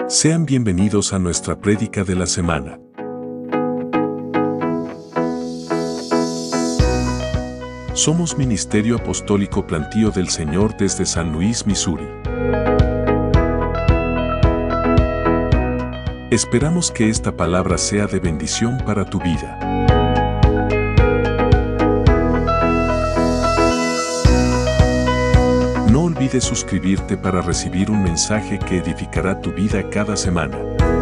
Sean bienvenidos a nuestra prédica de la semana. Somos Ministerio Apostólico Plantío del Señor desde San Luis, Missouri. Esperamos que esta palabra sea de bendición para tu vida. No olvides suscribirte para recibir un mensaje que edificará tu vida cada semana.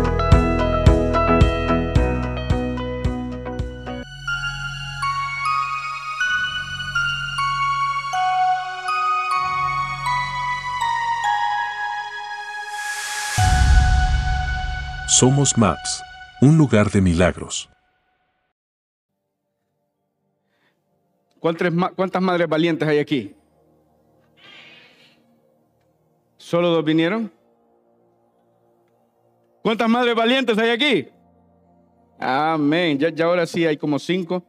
Somos MAPS, un lugar de milagros. ¿Cuántas madres valientes hay aquí? ¿Solo 2 vinieron? ¿Cuántas madres valientes hay aquí? Amén. Ya ahora sí hay como 5.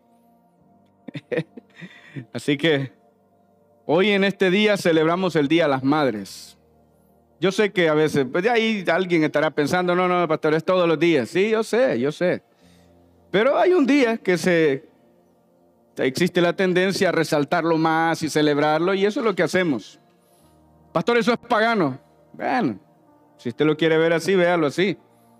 Así que hoy en este día celebramos el Día de las Madres. Yo sé que a veces, pues de ahí alguien estará pensando, no, pastor, es todos los días. Sí, yo sé. Pero hay un día que existe la tendencia a resaltarlo más y celebrarlo, y eso es lo que hacemos. Pastor, eso es pagano. Bueno, si usted lo quiere ver así, véalo así.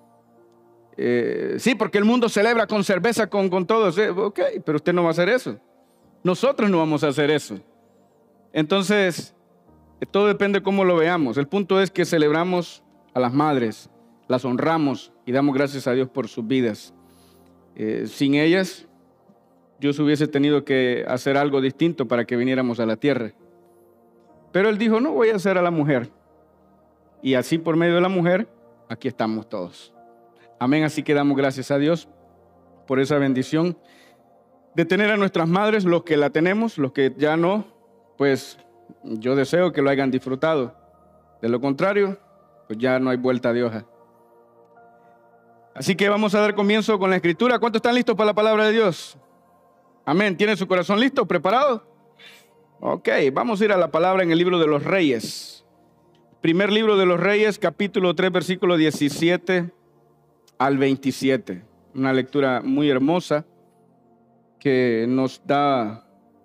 Sí, porque el mundo celebra con cerveza, con todo. Ok, pero usted no va a hacer eso. Nosotros no vamos a hacer eso. Entonces, todo depende de cómo lo veamos. El punto es que celebramos a las madres, las honramos y damos gracias a Dios por sus vidas. Sin ellas, Dios hubiese tenido que hacer algo distinto para que viniéramos a la tierra. Pero Él dijo, no voy a hacer a la mujer. Y así por medio de la mujer, aquí estamos todos. Amén, así que damos gracias a Dios por esa bendición de tener a nuestras madres, los que la tenemos, los que ya no, pues yo deseo que lo hayan disfrutado. De lo contrario, pues ya no hay vuelta de hoja. Así que vamos a dar comienzo con la escritura. ¿Cuántos están listos para la palabra de Dios? Amén, ¿tiene su corazón listo, preparado? Ok, vamos a ir a la palabra en el libro de los Reyes. Primer libro de los Reyes, capítulo 3, versículo 17 al 27. Una lectura muy hermosa que nos da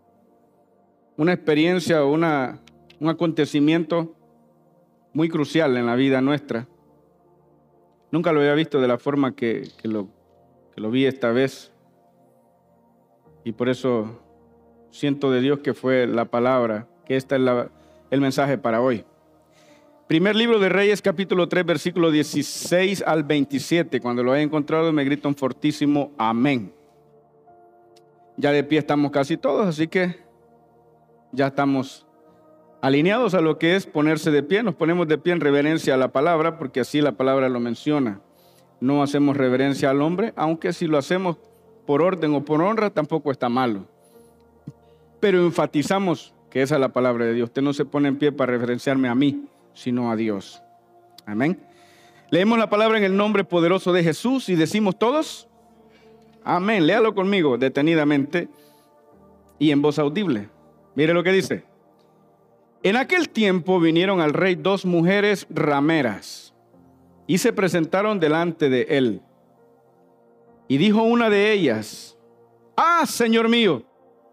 una experiencia, un acontecimiento muy crucial en la vida nuestra. Nunca lo había visto de la forma que lo vi esta vez. Y por eso siento de Dios que fue la palabra, que esta es el mensaje para hoy. Primer libro de Reyes, capítulo 3, versículo 16 al 27. Cuando lo haya encontrado me grita un fortísimo amén. Ya de pie estamos casi todos, así que ya estamos alineados a lo que es ponerse de pie. Nos ponemos de pie en reverencia a la palabra, porque así la palabra lo menciona. No hacemos reverencia al hombre, aunque si lo hacemos por orden o por honra, tampoco está malo. Pero enfatizamos que esa es la palabra de Dios. Usted no se pone en pie para referenciarme a mí, sino a Dios. Amén. Leemos la palabra en el nombre poderoso de Jesús y decimos todos, amén. Léalo conmigo detenidamente y en voz audible. Mire lo que dice. En aquel tiempo vinieron al rey 2 mujeres rameras y se presentaron delante de él. Y dijo una de ellas, Señor mío,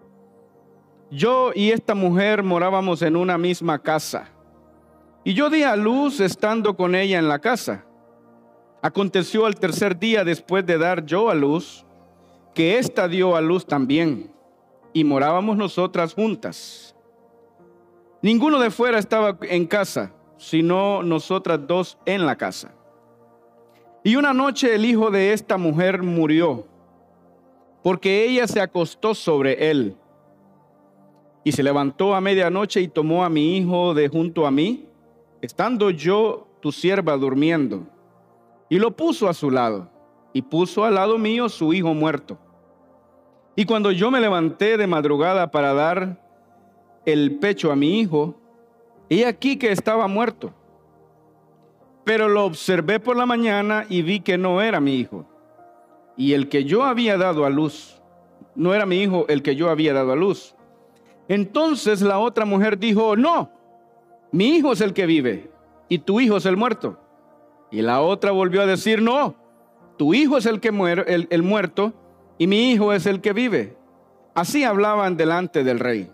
yo y esta mujer morábamos en una misma casa, y yo di a luz estando con ella en la casa. Aconteció al tercer día después de dar yo a luz, que ésta dio a luz también, y morábamos nosotras juntas. Ninguno de fuera estaba en casa, sino nosotras 2 en la casa. Y una noche el hijo de esta mujer murió, porque ella se acostó sobre él. Y se levantó a medianoche y tomó a mi hijo de junto a mí, estando yo, tu sierva, durmiendo, y lo puso a su lado, y puso al lado mío su hijo muerto. Y cuando yo me levanté de madrugada para dar el pecho a mi hijo, he aquí que estaba muerto. Pero lo observé por la mañana y vi que no era mi hijo, y el que yo había dado a luz, no era mi hijo el que yo había dado a luz. Entonces la otra mujer dijo, no, mi hijo es el que vive y tu hijo es el muerto. Y la otra volvió a decir, no, tu hijo es el que el muerto, y mi hijo es el que vive. Así hablaban delante del rey.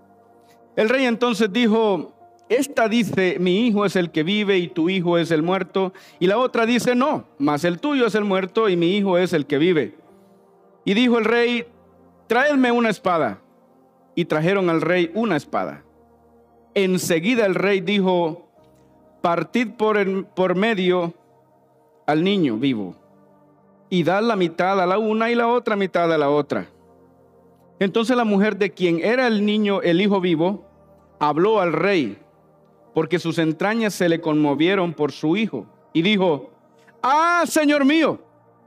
El rey entonces dijo, esta dice, mi hijo es el que vive y tu hijo es el muerto. Y la otra dice, no, mas el tuyo es el muerto y mi hijo es el que vive. Y dijo el rey, traedme una espada. Y trajeron al rey una espada. Enseguida el rey dijo, partid por medio al niño vivo, y dad la mitad a la una y la otra mitad a la otra. Entonces la mujer de quien era el niño, el hijo vivo, habló al rey, porque sus entrañas se le conmovieron por su hijo, y dijo, ah, señor mío,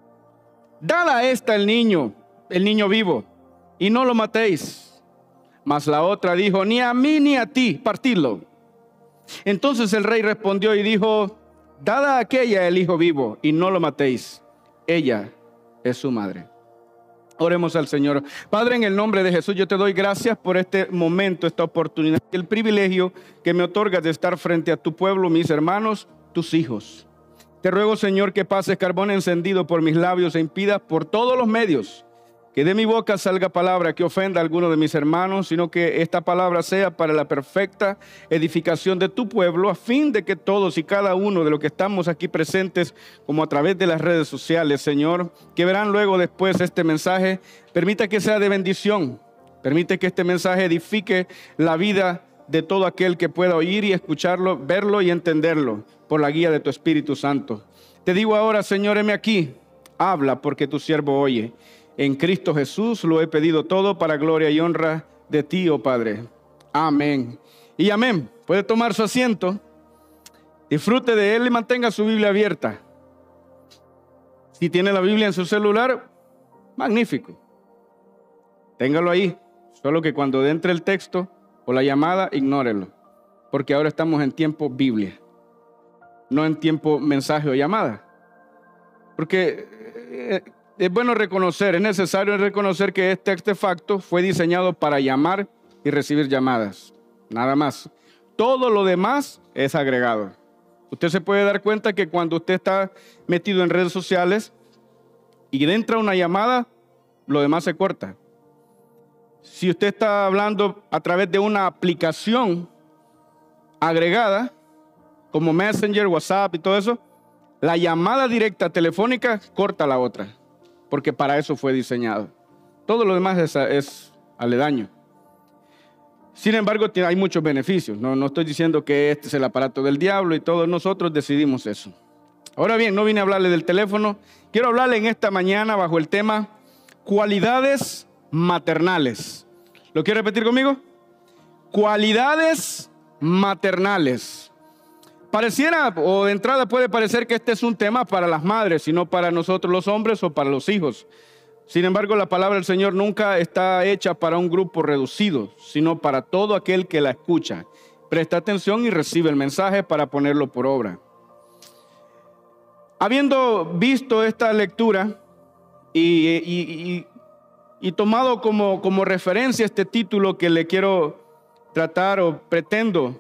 dad a esta el niño vivo, y no lo matéis. Mas la otra dijo, ni a mí ni a ti, partidlo. Entonces el rey respondió y dijo, dad a aquella el hijo vivo, y no lo matéis. Ella es su madre. Oremos al Señor. Padre, en el nombre de Jesús, yo te doy gracias por este momento, esta oportunidad, el privilegio que me otorgas de estar frente a tu pueblo, mis hermanos, tus hijos. Te ruego, Señor, que pases carbón encendido por mis labios e impidas por todos los medios que de mi boca salga palabra que ofenda a alguno de mis hermanos, sino que esta palabra sea para la perfecta edificación de tu pueblo, a fin de que todos y cada uno de los que estamos aquí presentes, como a través de las redes sociales, Señor, que verán luego después este mensaje, permita que sea de bendición, permite que este mensaje edifique la vida de todo aquel que pueda oír y escucharlo, verlo y entenderlo por la guía de tu Espíritu Santo. Te digo ahora, Señor, heme aquí, habla porque tu siervo oye. En Cristo Jesús lo he pedido todo para gloria y honra de ti, oh Padre. Amén. Y amén. Puede tomar su asiento. Disfrute de él y mantenga su Biblia abierta. Si tiene la Biblia en su celular, magnífico. Téngalo ahí. Solo que cuando entre el texto o la llamada, ignórelo. Porque ahora estamos en tiempo Biblia. No en tiempo mensaje o llamada. Porque es bueno reconocer, es necesario reconocer que este artefacto fue diseñado para llamar y recibir llamadas. Nada más. Todo lo demás es agregado. Usted se puede dar cuenta que cuando usted está metido en redes sociales y entra una llamada, lo demás se corta. Si usted está hablando a través de una aplicación agregada, como Messenger, WhatsApp y todo eso, la llamada directa telefónica corta la otra. Porque para eso fue diseñado. Todo lo demás es aledaño. Sin embargo, hay muchos beneficios. No estoy diciendo que este es el aparato del diablo y todos nosotros decidimos eso. Ahora bien, no vine a hablarle del teléfono. Quiero hablarle en esta mañana bajo el tema cualidades maternales. ¿Lo quiere repetir conmigo? Cualidades maternales. Pareciera, o de entrada puede parecer que este es un tema para las madres, y no para nosotros los hombres o para los hijos. Sin embargo, la palabra del Señor nunca está hecha para un grupo reducido, sino para todo aquel que la escucha. Presta atención y recibe el mensaje para ponerlo por obra. Habiendo visto esta lectura y tomado como referencia este título que le quiero tratar o pretendo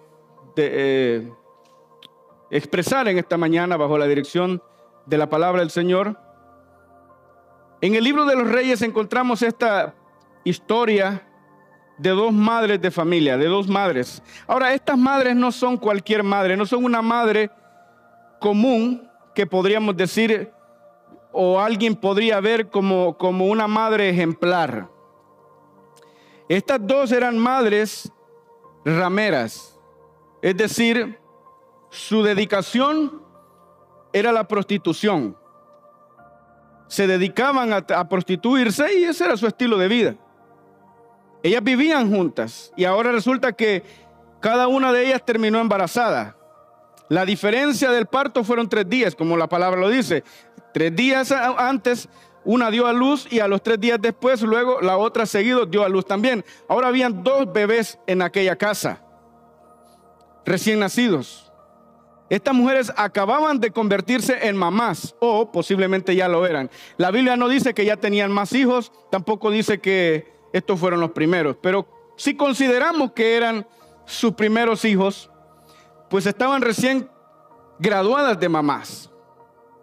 expresar en esta mañana bajo la dirección de la palabra del Señor. En el libro de los Reyes encontramos esta historia de dos madres de familia, de dos madres. Ahora, estas madres no son cualquier madre, no son una madre común que podríamos decir o alguien podría ver como una madre ejemplar. Estas dos eran madres rameras, es decir, su dedicación era la prostitución. Se dedicaban a prostituirse y ese era su estilo de vida. Ellas vivían juntas y ahora resulta que cada una de ellas terminó embarazada. La diferencia del parto fueron 3 días, como la palabra lo dice. 3 días antes una dio a luz y a los 3 días después, luego la otra seguido dio a luz también. Ahora habían 2 bebés en aquella casa, recién nacidos. Estas mujeres acababan de convertirse en mamás o posiblemente ya lo eran. La Biblia no dice que ya tenían más hijos, tampoco dice que estos fueron los primeros. Pero si consideramos que eran sus primeros hijos, pues estaban recién graduadas de mamás.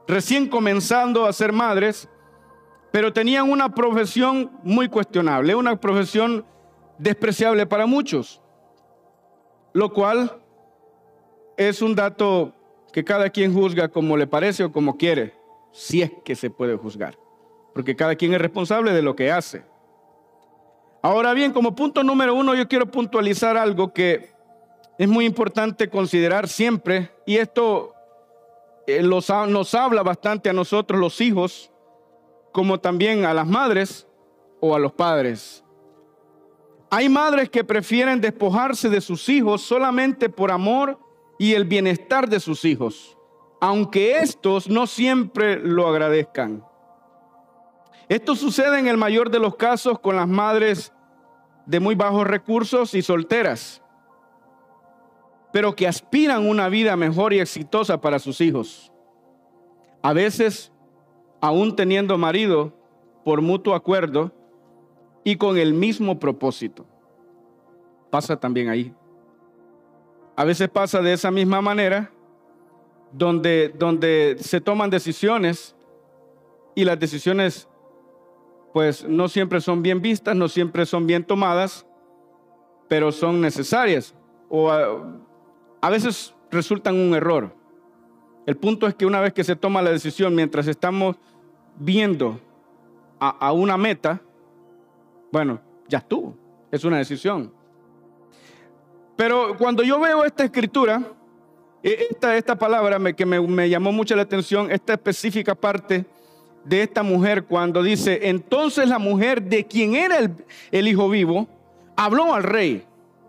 recién comenzando a ser madres, pero tenían una profesión muy cuestionable, una profesión despreciable para muchos, lo cual es un dato que cada quien juzga como le parece o como quiere, si es que se puede juzgar, porque cada quien es responsable de lo que hace. Ahora bien, como punto número 1, yo quiero puntualizar algo que es muy importante considerar siempre, y esto nos habla bastante a nosotros los hijos, como también a las madres o a los padres. Hay madres que prefieren despojarse de sus hijos solamente por amor y el bienestar de sus hijos, aunque estos no siempre lo agradezcan. Esto sucede en el mayor de los casos con las madres de muy bajos recursos y solteras, pero que aspiran a una vida mejor y exitosa para sus hijos. A veces, aún teniendo marido, por mutuo acuerdo y con el mismo propósito. Pasa también ahí. A veces pasa de esa misma manera, donde se toman decisiones y las decisiones pues no siempre son bien vistas, no siempre son bien tomadas, pero son necesarias o a veces resultan un error. El punto es que una vez que se toma la decisión, mientras estamos viendo a una meta, bueno, ya estuvo, es una decisión. Pero cuando yo veo esta escritura, esta palabra que me llamó mucho la atención, esta específica parte de esta mujer, cuando dice: entonces la mujer de quien era el hijo vivo, habló al rey,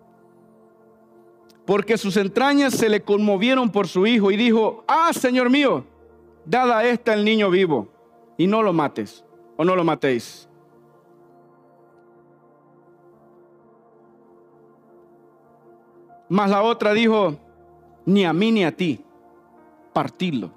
porque sus entrañas se le conmovieron por su hijo, y dijo: ah, señor mío, dad a esta el niño vivo, y no lo mates, o no lo matéis. Mas la otra dijo: ni a mí ni a ti, partidlo.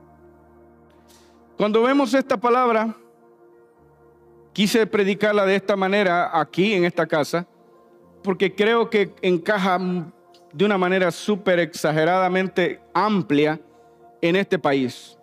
Cuando vemos esta palabra, quise predicarla de esta manera aquí en esta casa, porque creo que encaja de una manera súper exageradamente amplia en este país.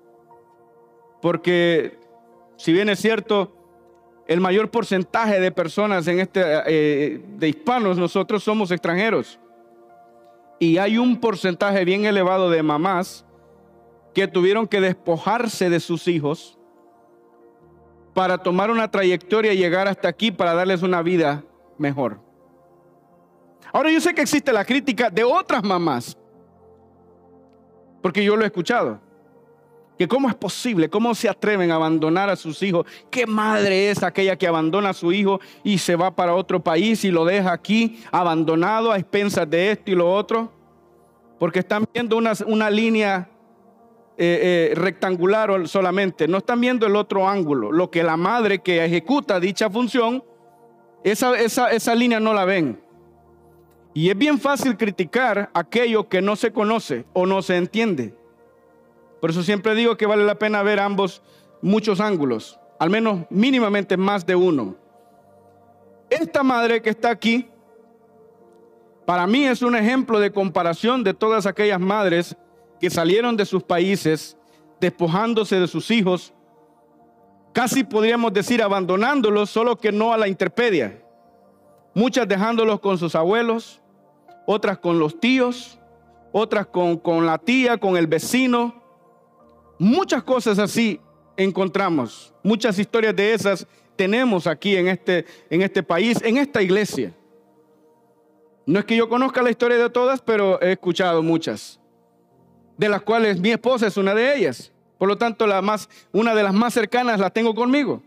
Porque si bien es cierto, el mayor porcentaje de personas en de hispanos, nosotros somos extranjeros. Y hay un porcentaje bien elevado de mamás que tuvieron que despojarse de sus hijos para tomar una trayectoria y llegar hasta aquí para darles una vida mejor. Ahora, yo sé que existe la crítica de otras mamás, porque yo lo he escuchado, que cómo es posible, cómo se atreven a abandonar a sus hijos. ¿Qué madre es aquella que abandona a su hijo y se va para otro país y lo deja aquí abandonado a expensas de esto y lo otro? Porque están viendo una línea rectangular solamente, no están viendo el otro ángulo. Lo que la madre que ejecuta dicha función, esa línea no la ven. Y es bien fácil criticar aquello que no se conoce o no se entiende. Por eso siempre digo que vale la pena ver muchos ángulos, al menos mínimamente más de uno. Esta madre que está aquí, para mí es un ejemplo de comparación de todas aquellas madres que salieron de sus países despojándose de sus hijos, casi podríamos decir abandonándolos, solo que no a la intemperie. Muchas dejándolos con sus abuelos, otras con los tíos, otras con la tía, con el vecino. Muchas cosas así encontramos, muchas historias de esas tenemos aquí en este país, en esta iglesia. No es que yo conozca la historia de todas, pero he escuchado muchas, de las cuales mi esposa es una de ellas. Por lo tanto, una de las más cercanas la tengo conmigo.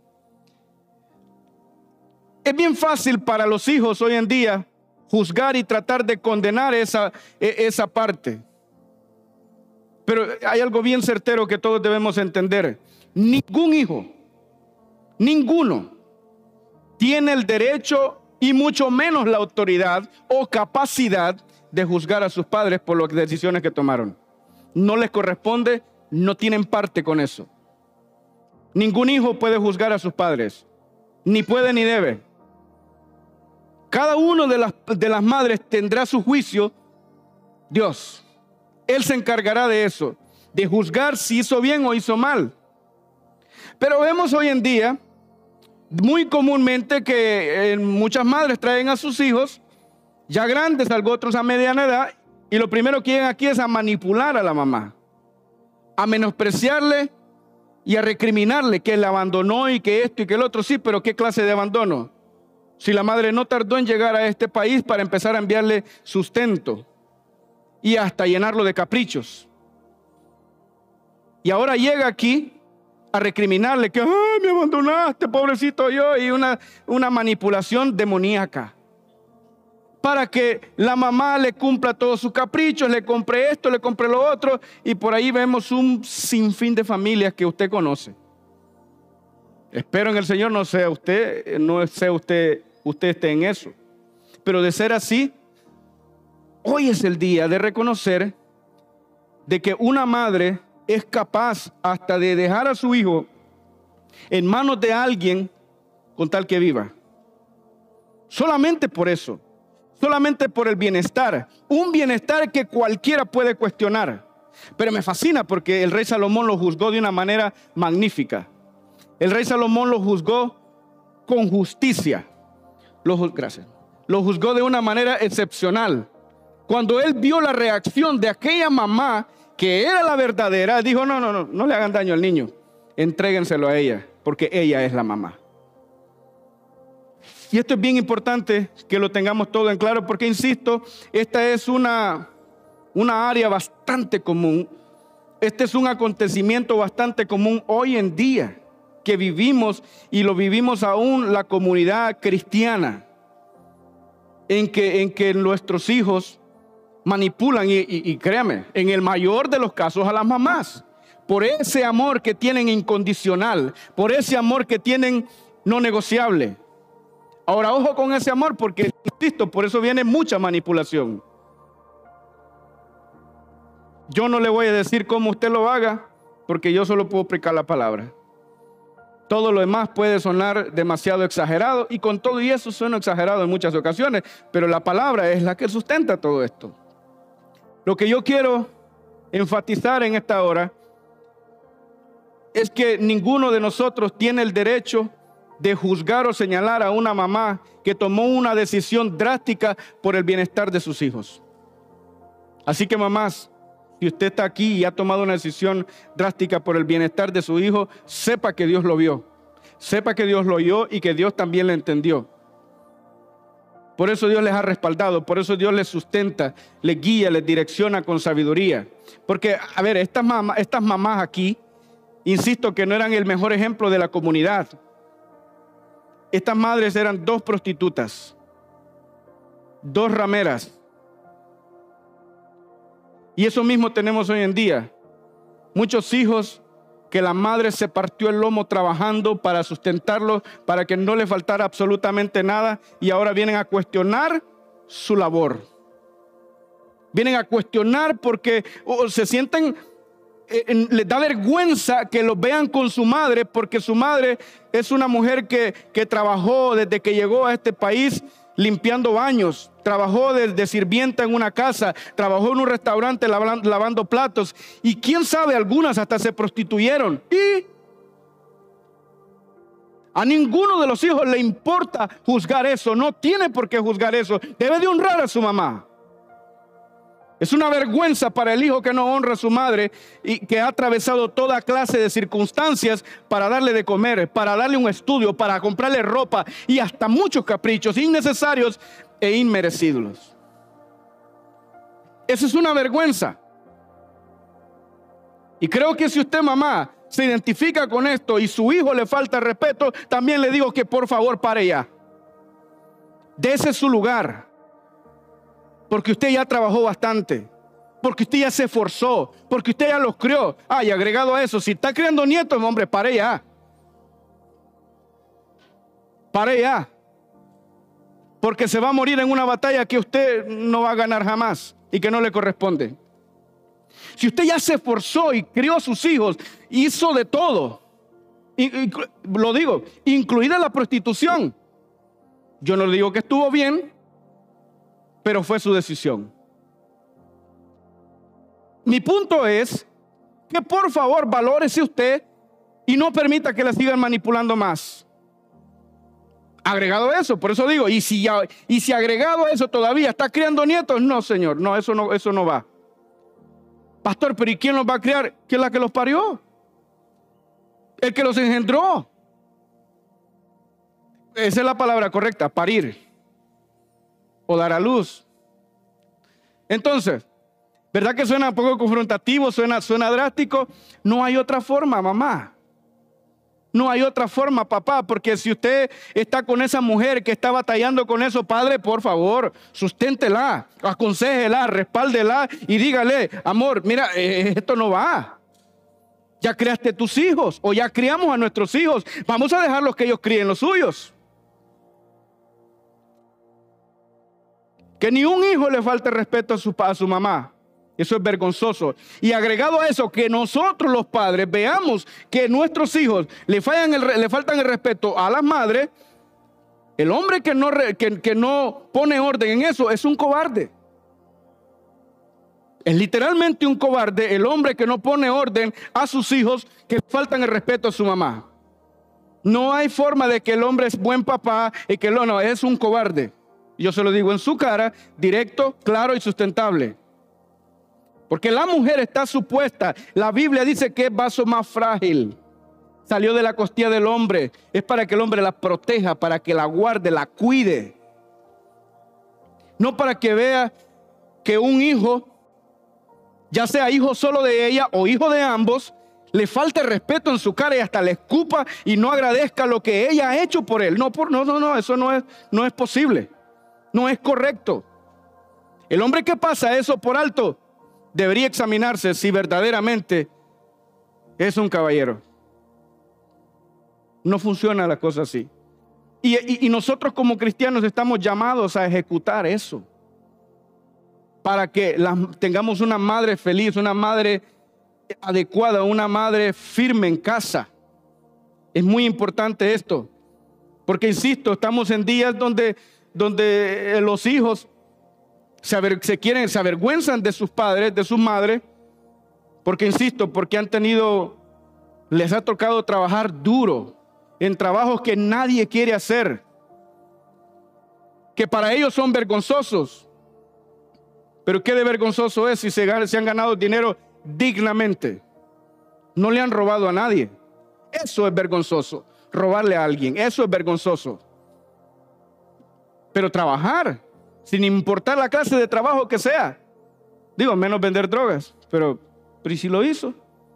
Es bien fácil para los hijos hoy en día juzgar y tratar de condenar esa parte. Pero hay algo bien certero que todos debemos entender. Ningún hijo, ninguno, tiene el derecho y mucho menos la autoridad o capacidad de juzgar a sus padres por las decisiones que tomaron. No les corresponde, no tienen parte con eso. Ningún hijo puede juzgar a sus padres, ni puede ni debe. Cada uno de las madres tendrá su juicio, Dios. Él se encargará de eso. de juzgar si hizo bien o hizo mal. Pero vemos hoy en día muy comúnmente que muchas madres traen a sus hijos ya grandes, algo otros a mediana edad, y lo primero que llegan aquí es a manipular a la mamá, a menospreciarle y a recriminarle que la abandonó y que esto y que el otro. Sí, pero ¿qué clase de abandono? Si la madre no tardó en llegar a este país para empezar a enviarle sustento y hasta llenarlo de caprichos. Y ahora llega aquí a recriminarle que me abandonaste, pobrecito yo, y una manipulación demoníaca para que la mamá le cumpla todos sus caprichos, le compre esto, le compre lo otro, y por ahí vemos un sinfín de familias que usted conoce. Espero en el Señor no sea usted esté en eso. Pero de ser así, hoy es el día de reconocer de que una madre es capaz hasta de dejar a su hijo en manos de alguien con tal que viva. Solamente por eso, solamente por el bienestar, un bienestar que cualquiera puede cuestionar. Pero me fascina porque el rey Salomón lo juzgó de una manera magnífica. El rey Salomón lo juzgó con justicia. Lo juzgó de una manera excepcional. Cuando él vio la reacción de aquella mamá, que era la verdadera, dijo, no le hagan daño al niño. Entréguenselo a ella, porque ella es la mamá. Y esto es bien importante que lo tengamos todo en claro, porque insisto, esta es una área bastante común. Este es un acontecimiento bastante común hoy en día que vivimos, y lo vivimos aún la comunidad cristiana, en que nuestros hijos manipulan y créame, en el mayor de los casos a las mamás, por ese amor que tienen incondicional, por ese amor que tienen no negociable. Ahora, ojo con ese amor, porque insisto, por eso viene mucha manipulación. Yo no le voy a decir cómo usted lo haga, porque yo solo puedo predicar la palabra. Todo lo demás puede sonar demasiado exagerado, y con todo y eso suena exagerado en muchas ocasiones, pero la palabra es la que sustenta todo esto. Lo que yo quiero enfatizar en esta hora es que ninguno de nosotros tiene el derecho de juzgar o señalar a una mamá que tomó una decisión drástica por el bienestar de sus hijos. Así que mamás, si usted está aquí y ha tomado una decisión drástica por el bienestar de su hijo, sepa que Dios lo vio, sepa que Dios lo oyó y que Dios también le entendió. Por eso Dios les ha respaldado, por eso Dios les sustenta, les guía, les direcciona con sabiduría. Porque, a ver, estas mamás aquí, insisto que no eran el mejor ejemplo de la comunidad. Estas madres eran 2 prostitutas, 2 rameras. Y eso mismo tenemos hoy en día. Muchos hijos que la madre se partió el lomo trabajando para sustentarlos, para que no le faltara absolutamente nada, y ahora vienen a cuestionar su labor. Vienen a cuestionar porque se sienten, les da vergüenza que los vean con su madre, porque su madre es una mujer que trabajó desde que llegó a este país limpiando baños, trabajó de sirvienta en una casa, trabajó en un restaurante lavando platos, y quién sabe, algunas hasta se prostituyeron. Y a ninguno de los hijos le importa juzgar eso, no tiene por qué juzgar eso, debe de honrar a su mamá. Es una vergüenza para el hijo que no honra a su madre y que ha atravesado toda clase de circunstancias para darle de comer, para darle un estudio, para comprarle ropa y hasta muchos caprichos innecesarios e inmerecidos. Esa es una vergüenza. Y creo que si usted, mamá, se identifica con esto y su hijo le falta respeto, también le digo que por favor pare ya. Dese su lugar. Porque usted ya trabajó bastante, porque usted ya se esforzó, porque usted ya los crió. Y agregado a eso, si está criando nietos, hombre, pare ya. Pare ya. Porque se va a morir en una batalla que usted no va a ganar jamás y que no le corresponde. Si usted ya se esforzó y crió a sus hijos, hizo de todo, y lo digo, incluida la prostitución. Yo no le digo que estuvo bien, pero fue su decisión. Mi punto es que por favor valórese usted y no permita que la sigan manipulando más. Agregado a eso, por eso digo, y si agregado a eso todavía está criando nietos, no, señor, no, eso no va. Pastor, pero ¿y quién los va a criar? ¿Quién es la que los parió? El que los engendró. Esa es la palabra correcta, parir o dar a luz. Entonces, ¿verdad que suena un poco confrontativo? Suena drástico. No hay otra forma, mamá. No hay otra forma, papá, porque si usted está con esa mujer que está batallando con eso, padre, por favor, susténtela, aconséjela, respáldela y dígale, amor, mira, esto no va. Ya criaste tus hijos o ya criamos a nuestros hijos. Vamos a dejarlos que ellos críen los suyos. Que ni un hijo le falte respeto a su mamá. Eso es vergonzoso. Y agregado a eso, que nosotros los padres veamos que nuestros hijos le faltan el respeto a las madres. El hombre que no pone orden en eso es un cobarde. Es literalmente un cobarde el hombre que no pone orden a sus hijos que faltan el respeto a su mamá. No hay forma de que el hombre es buen papá y que no, es un cobarde. Yo se lo digo en su cara, directo, claro y sustentable. Porque la mujer está supuesta, la Biblia dice que es vaso más frágil. Salió de la costilla del hombre. Es para que el hombre la proteja, para que la guarde, la cuide. No para que vea que un hijo, ya sea hijo solo de ella o hijo de ambos, le falte respeto en su cara y hasta le escupa y no agradezca lo que ella ha hecho por él. No, eso no es posible. No es correcto. El hombre que pasa eso por alto debería examinarse si verdaderamente es un caballero. No funciona la cosa así. Y nosotros como cristianos estamos llamados a ejecutar eso. Para que tengamos una madre feliz, una madre adecuada, una madre firme en casa. Es muy importante esto. Porque insisto, estamos en días donde los hijos se avergüenzan de sus padres, de sus madres, porque insisto, porque les ha tocado trabajar duro, en trabajos que nadie quiere hacer, que para ellos son vergonzosos. Pero qué de vergonzoso es si se han ganado dinero dignamente. No le han robado a nadie. Eso es vergonzoso. Robarle a alguien, eso es vergonzoso. Pero trabajar, sin importar la clase de trabajo que sea. Digo, menos vender drogas. Pero ¿y si lo hizo?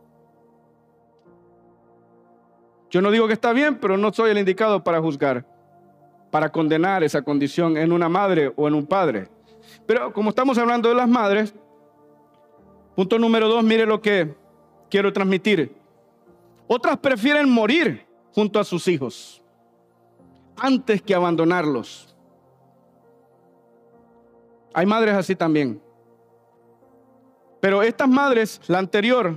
Yo no digo que está bien, pero no soy el indicado para juzgar, para condenar esa condición en una madre o en un padre. Pero como estamos hablando de las madres, punto número 2, mire lo que quiero transmitir. Otras prefieren morir junto a sus hijos antes que abandonarlos. Hay madres así también. Pero estas madres, la anterior,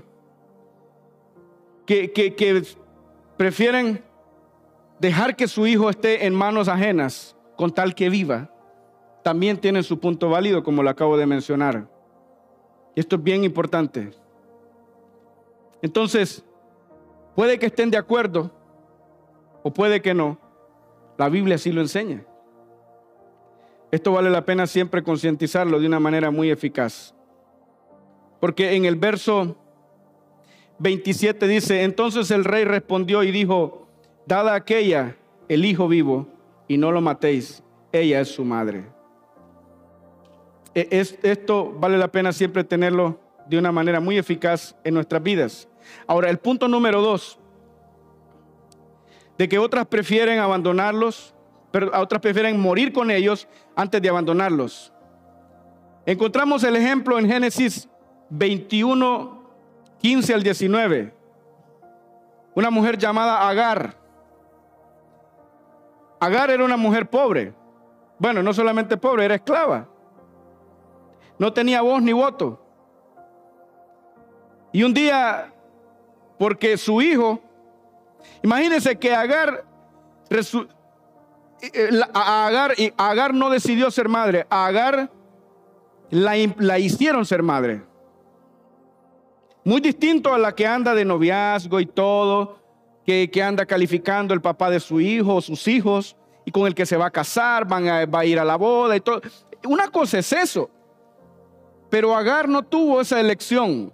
que prefieren dejar que su hijo esté en manos ajenas con tal que viva, también tienen su punto válido, como lo acabo de mencionar. Esto es bien importante. Entonces, puede que estén de acuerdo o puede que no. La Biblia sí lo enseña. Esto vale la pena siempre concientizarlo de una manera muy eficaz. Porque en el verso 27 dice: entonces el rey respondió y dijo: dad a aquella el hijo vivo y no lo matéis, ella es su madre. Esto vale la pena siempre tenerlo de una manera muy eficaz en nuestras vidas. Ahora, el punto número 2, de que otras prefieren abandonarlos, pero otras prefieren morir con ellos antes de abandonarlos. Encontramos el ejemplo en Génesis 21, 15 al 19. Una mujer llamada Agar. Agar era una mujer pobre. Bueno, no solamente pobre, era esclava. No tenía voz ni voto. Y un día, porque su hijo, imagínense que Agar no decidió ser madre. A Agar la hicieron ser madre. Muy distinto a la que anda de noviazgo y todo, que anda calificando el papá de su hijo o sus hijos, y con el que se va a casar, va a ir a la boda y todo. Una cosa es eso. Pero Agar no tuvo esa elección.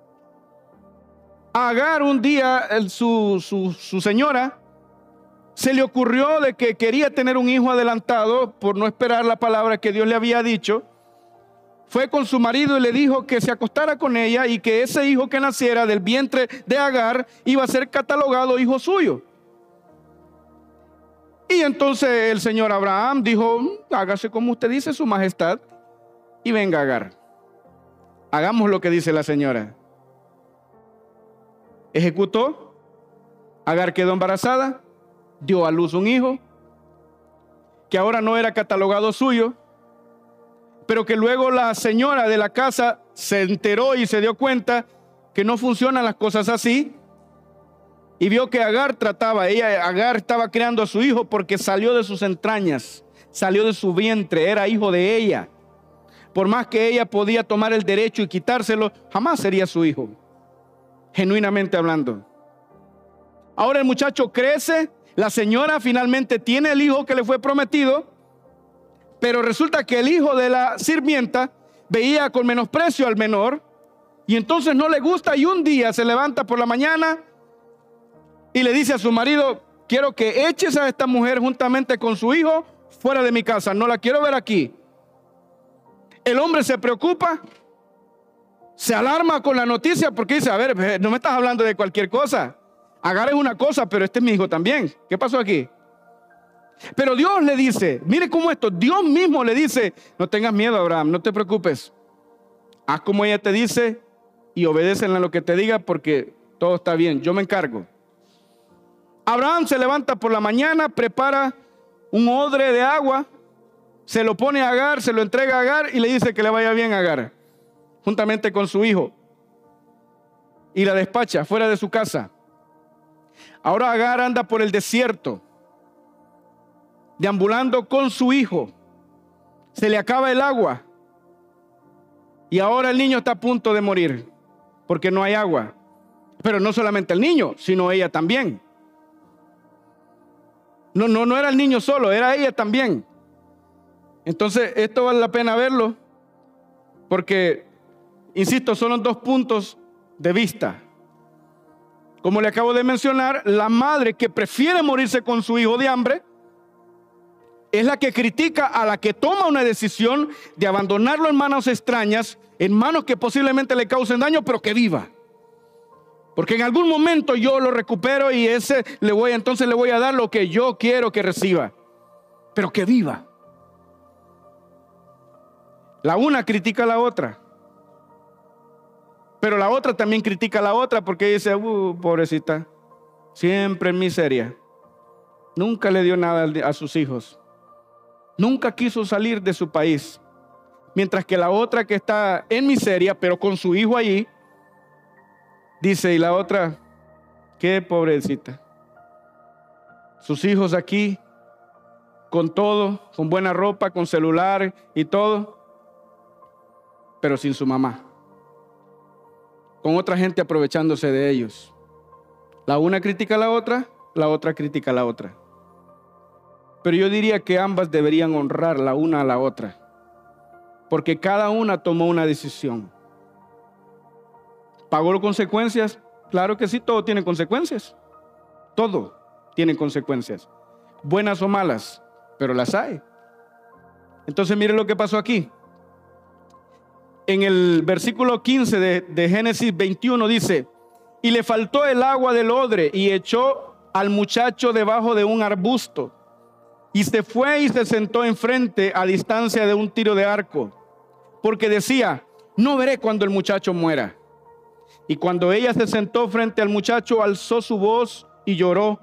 A Agar un día su señora se le ocurrió de que quería tener un hijo adelantado por no esperar la palabra que Dios le había dicho. Fue con su marido y le dijo que se acostara con ella y que ese hijo que naciera del vientre de Agar iba a ser catalogado hijo suyo. Y entonces el señor Abraham dijo: hágase como usted dice, su majestad, y venga Agar. Hagamos lo que dice la señora. Ejecutó. Agar quedó embarazada, dio a luz un hijo que ahora no era catalogado suyo, pero que luego la señora de la casa se enteró y se dio cuenta que no funcionan las cosas así, y vio que Agar estaba criando a su hijo porque salió de sus entrañas, salió de su vientre, era hijo de ella. Por más que ella podía tomar el derecho y quitárselo, jamás sería su hijo, genuinamente hablando. Ahora el muchacho crece, la señora finalmente tiene el hijo que le fue prometido, pero resulta que el hijo de la sirvienta veía con menosprecio al menor y entonces no le gusta, y un día se levanta por la mañana y le dice a su marido: quiero que eches a esta mujer juntamente con su hijo fuera de mi casa, no la quiero ver aquí. El hombre se preocupa, se alarma con la noticia porque dice: a ver, no me estás hablando de cualquier cosa. Agar es una cosa, pero este es mi hijo también. ¿Qué pasó aquí? Pero Dios le dice, mire cómo Dios mismo le dice: no tengas miedo, Abraham, no te preocupes. Haz como ella te dice y obedécenle a lo que te diga, porque todo está bien, yo me encargo. Abraham se levanta por la mañana, prepara un odre de agua, se lo pone a Agar, se lo entrega a Agar y le dice que le vaya bien a Agar, juntamente con su hijo, y la despacha fuera de su casa. Ahora Agar anda por el desierto, deambulando con su hijo. Se le acaba el agua y ahora el niño está a punto de morir porque no hay agua. Pero no solamente el niño, sino ella también. No era el niño solo, era ella también. Entonces esto vale la pena verlo porque, insisto, son los dos puntos de vista. Como le acabo de mencionar, la madre que prefiere morirse con su hijo de hambre es la que critica a la que toma una decisión de abandonarlo en manos extrañas, en manos que posiblemente le causen daño, pero que viva. Porque en algún momento yo lo recupero y entonces le voy a dar lo que yo quiero que reciba, pero que viva. La una critica a la otra, pero la otra también critica a la otra porque dice: pobrecita, siempre en miseria, nunca le dio nada a sus hijos, nunca quiso salir de su país. Mientras que la otra, que está en miseria pero con su hijo allí, dice, y la otra, qué pobrecita, sus hijos aquí, con todo, con buena ropa, con celular y todo, pero sin su mamá, con otra gente aprovechándose de ellos. La una critica a la otra critica a la otra. Pero yo diría que ambas deberían honrar la una a la otra, porque cada una tomó una decisión. ¿Pagó las consecuencias? Claro que sí, todo tiene consecuencias. Todo tiene consecuencias, buenas o malas, pero las hay. Entonces mire lo que pasó aquí. En el versículo 15 de Génesis 21 dice: y le faltó el agua del odre y echó al muchacho debajo de un arbusto y se fue y se sentó enfrente a distancia de un tiro de arco, porque decía: no veré cuando el muchacho muera. Y cuando ella se sentó frente al muchacho, alzó su voz y lloró.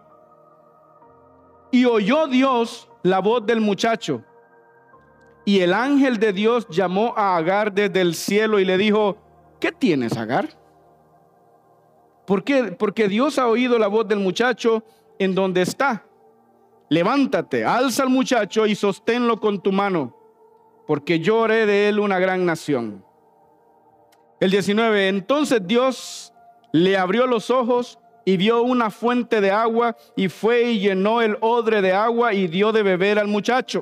Y oyó Dios la voz del muchacho. Y el ángel de Dios llamó a Agar desde el cielo y le dijo: ¿qué tienes, Agar? ¿Por qué? Porque Dios ha oído la voz del muchacho en donde está. Levántate, alza al muchacho y sosténlo con tu mano, porque yo haré de él una gran nación. El 19, entonces Dios le abrió los ojos y vio una fuente de agua y fue y llenó el odre de agua y dio de beber al muchacho.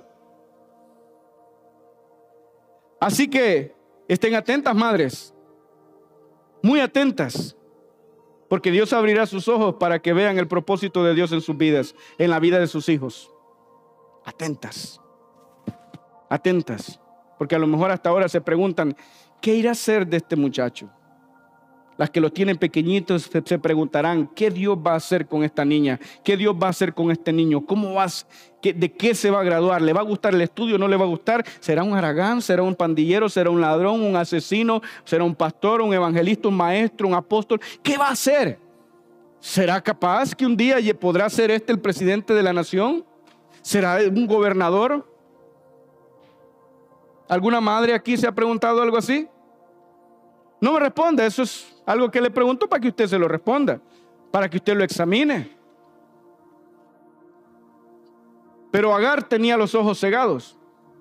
Así que estén atentas, madres, muy atentas, porque Dios abrirá sus ojos para que vean el propósito de Dios en sus vidas, en la vida de sus hijos. Atentas, atentas, porque a lo mejor hasta ahora se preguntan, ¿qué irá a hacer de este muchacho? Las que lo tienen pequeñitos se preguntarán, ¿qué Dios va a hacer con esta niña? ¿Qué Dios va a hacer con este niño? ¿Cómo va? ¿De qué se va a graduar? ¿Le va a gustar el estudio? ¿No le va a gustar? ¿Será un haragán? ¿Será un pandillero? ¿Será un ladrón? ¿Un asesino? ¿Será un pastor? ¿Un evangelista? ¿Un maestro? ¿Un apóstol? ¿Qué va a hacer? ¿Será capaz que un día podrá ser el presidente de la nación? ¿Será un gobernador? ¿Alguna madre aquí se ha preguntado algo así? No me responda, eso es algo que le pregunto para que usted se lo responda, para que usted lo examine. Pero Agar tenía los ojos cegados,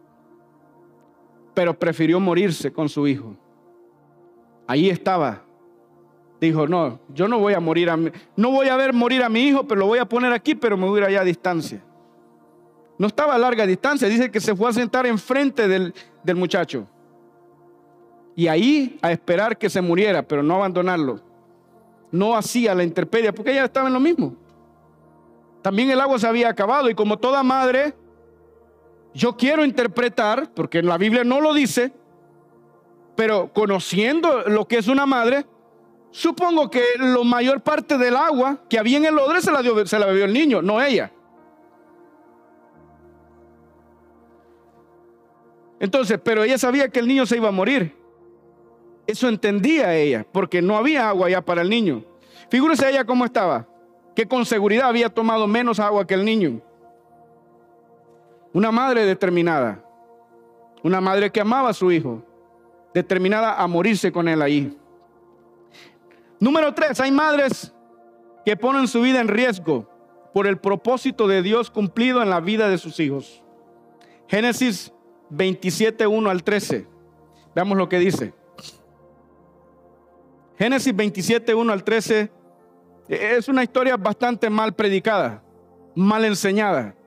pero prefirió morirse con su hijo. Ahí estaba. Dijo, no, yo no voy a morir no voy a ver morir a mi hijo, pero lo voy a poner aquí, pero me voy a ir allá a distancia. No estaba a larga distancia, dice que se fue a sentar enfrente del muchacho. Y ahí a esperar que se muriera, pero no abandonarlo. No hacía la intemperie, porque ella estaba en lo mismo. También el agua se había acabado y como toda madre, yo quiero interpretar, porque en la Biblia no lo dice, pero conociendo lo que es una madre, supongo que la mayor parte del agua que había en el odre se la bebió el niño, no ella. Entonces, pero ella sabía que el niño se iba a morir. Eso entendía ella, porque no había agua ya para el niño. Figúrese ella cómo estaba, que con seguridad había tomado menos agua que el niño. Una madre determinada, una madre que amaba a su hijo, determinada a morirse con él ahí. Número 3, hay madres que ponen su vida en riesgo por el propósito de Dios cumplido en la vida de sus hijos. Génesis 27, 1 al 13. Veamos lo que dice. Génesis 27, 1 al 13 es una historia bastante mal predicada, mal enseñada.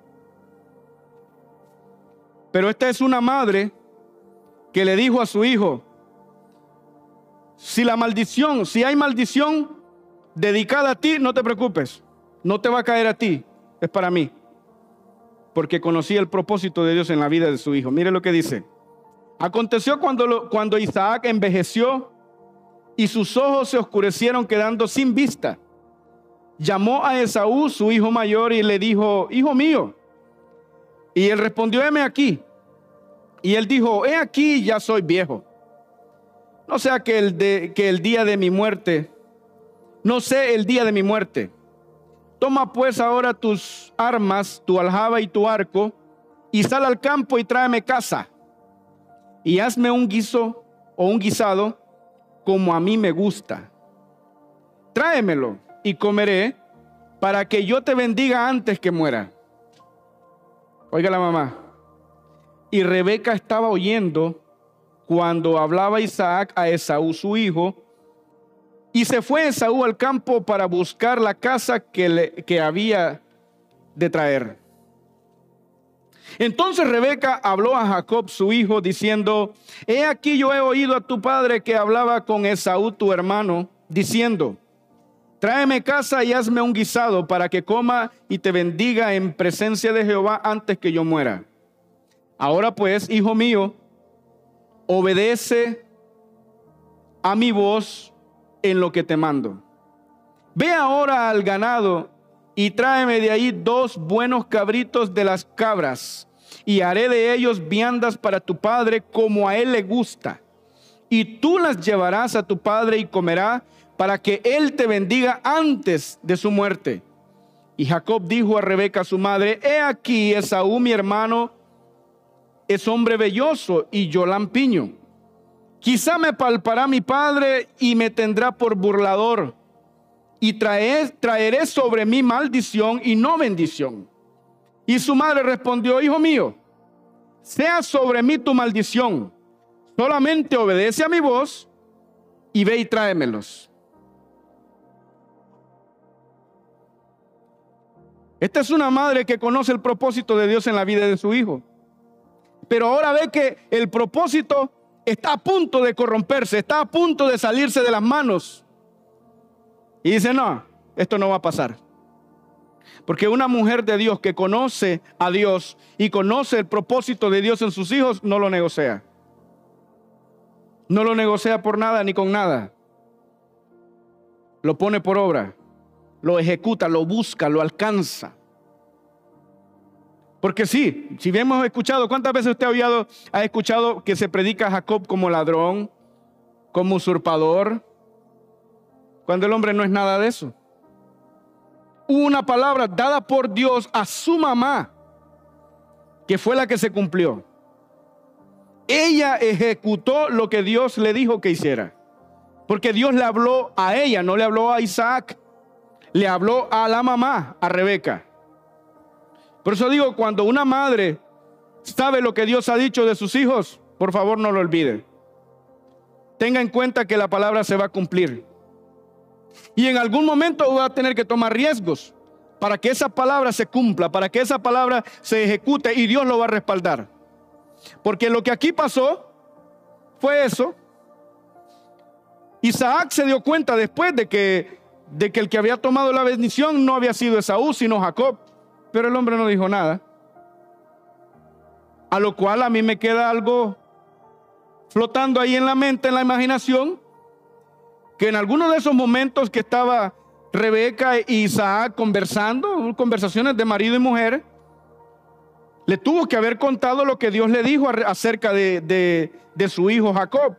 Pero esta es una madre que le dijo a su hijo, si hay maldición dedicada a ti, no te preocupes, no te va a caer a ti, es para mí. Porque conocía el propósito de Dios en la vida de su hijo. Mire lo que dice. Aconteció cuando Isaac envejeció y sus ojos se oscurecieron quedando sin vista. Llamó a Esaú, su hijo mayor, y le dijo, hijo mío. Y él respondió, heme aquí. Y él dijo, he aquí, ya soy viejo. No sea que el día de mi muerte, no sé el día de mi muerte. Toma pues ahora tus armas, tu aljaba y tu arco, y sal al campo y tráeme caza. Y hazme un guiso o un guisado como a mí me gusta. Tráemelo y comeré para que yo te bendiga antes que muera. Oiga la mamá. Y Rebeca estaba oyendo cuando hablaba Isaac a Esaú su hijo. Y se fue Esaú al campo para buscar la caza que había de traer. Entonces Rebeca habló a Jacob su hijo diciendo, he aquí yo he oído a tu padre que hablaba con Esaú tu hermano, diciendo, tráeme caza y hazme un guisado para que coma y te bendiga en presencia de Jehová antes que yo muera. Ahora pues, hijo mío, obedece a mi voz en lo que te mando. Ve ahora al ganado y tráeme de ahí 2 buenos cabritos de las cabras, y haré de ellos viandas para tu padre como a él le gusta. Y tú las llevarás a tu padre y comerá, para que él te bendiga antes de su muerte. Y Jacob dijo a Rebeca su madre, he aquí Esaú mi hermano es hombre velloso y yo lampiño. Quizá me palpará mi padre y me tendrá por burlador, y traeré sobre mí maldición y no bendición. Y su madre respondió, hijo mío, sea sobre mí tu maldición, solamente obedece a mi voz y ve y tráemelos. Esta es una madre que conoce el propósito de Dios en la vida de su hijo. Pero ahora ve que el propósito está a punto de corromperse, está a punto de salirse de las manos. Y dice, no, esto no va a pasar. Porque una mujer de Dios que conoce a Dios y conoce el propósito de Dios en sus hijos, no lo negocia. No lo negocia por nada ni con nada. Lo pone por obra, lo ejecuta, lo busca, lo alcanza. Porque sí, si bien hemos escuchado, ¿cuántas veces usted ha escuchado que se predica a Jacob como ladrón, como usurpador? Cuando el hombre no es nada de eso. Hubo una palabra dada por Dios a su mamá, que fue la que se cumplió. Ella ejecutó lo que Dios le dijo que hiciera. Porque Dios le habló a ella, no le habló a Isaac. Le habló a la mamá, a Rebeca. Por eso digo, cuando una madre sabe lo que Dios ha dicho de sus hijos, por favor no lo olvide. Tenga en cuenta que la palabra se va a cumplir. Y en algún momento va a tener que tomar riesgos para que esa palabra se cumpla, para que esa palabra se ejecute, y Dios lo va a respaldar. Porque lo que aquí pasó fue eso. Isaac se dio cuenta después de que el que había tomado la bendición no había sido Esaú, sino Jacob. Pero el hombre no dijo nada. A lo cual a mí me queda algo flotando ahí en la mente, en la imaginación, que en alguno de esos momentos que estaba Rebeca e Isaac conversando, conversaciones de marido y mujer, le tuvo que haber contado lo que Dios le dijo acerca de su hijo Jacob.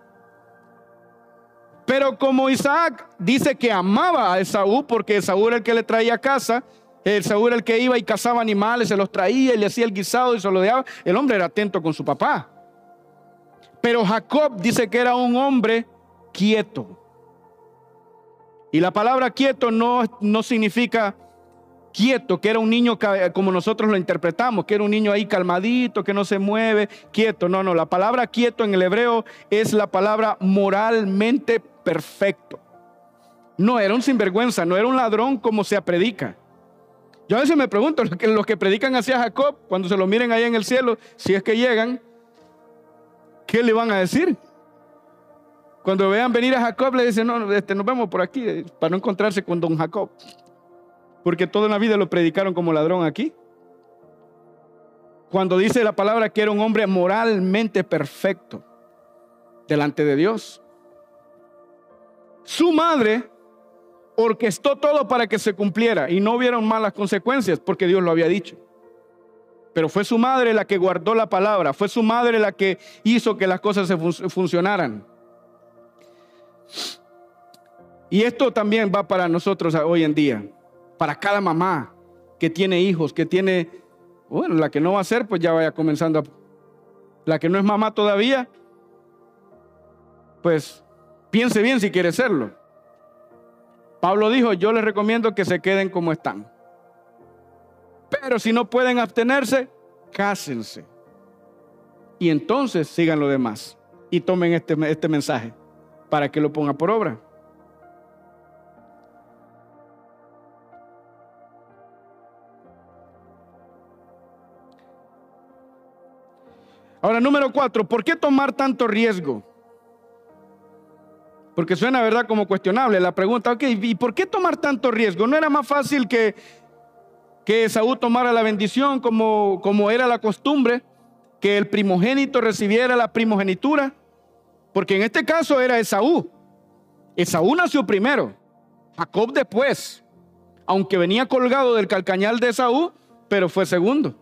Pero como Isaac dice que amaba a Esaú, porque Esaú era el que le traía a casa, Esaú era el que iba y cazaba animales, se los traía y le hacía el guisado y se lo dejaba. El hombre era atento con su papá. Pero Jacob dice que era un hombre quieto. Y la palabra quieto no significa quieto, que era un niño como nosotros lo interpretamos, que era un niño ahí calmadito, que no se mueve, quieto. No, la palabra quieto en el hebreo es la palabra moralmente perfecto. No era un sinvergüenza, no era un ladrón como se predica. Yo a veces me pregunto, los que predican hacia Jacob, cuando se lo miren allá en el cielo, si es que llegan, ¿qué le van a decir? Cuando vean venir a Jacob, le dicen, no, nos vemos por aquí, para no encontrarse con don Jacob. Porque toda la vida lo predicaron como ladrón aquí. Cuando dice la palabra que era un hombre moralmente perfecto delante de Dios. Su madre orquestó todo para que se cumpliera y no hubieron malas consecuencias porque Dios lo había dicho. Pero fue su madre la que guardó la palabra, fue su madre la que hizo que las cosas se funcionaran. Y esto también va para nosotros hoy en día, para cada mamá que tiene hijos, que tiene, bueno, la que no va a ser, pues ya vaya comenzando, la que no es mamá todavía, pues piense bien si quiere serlo. Pablo dijo, yo les recomiendo que se queden como están. Pero si no pueden abstenerse, cásense. Y entonces sigan lo demás. Y tomen este mensaje para que lo ponga por obra. Ahora, número 4, ¿por qué tomar tanto riesgo? Porque suena, ¿verdad?, como cuestionable la pregunta. Ok, ¿y por qué tomar tanto riesgo? ¿No era más fácil que Esaú tomara la bendición como era la costumbre? Que el primogénito recibiera la primogenitura. Porque en este caso era Esaú. Esaú nació primero, Jacob después. Aunque venía colgado del calcañal de Esaú, pero fue segundo.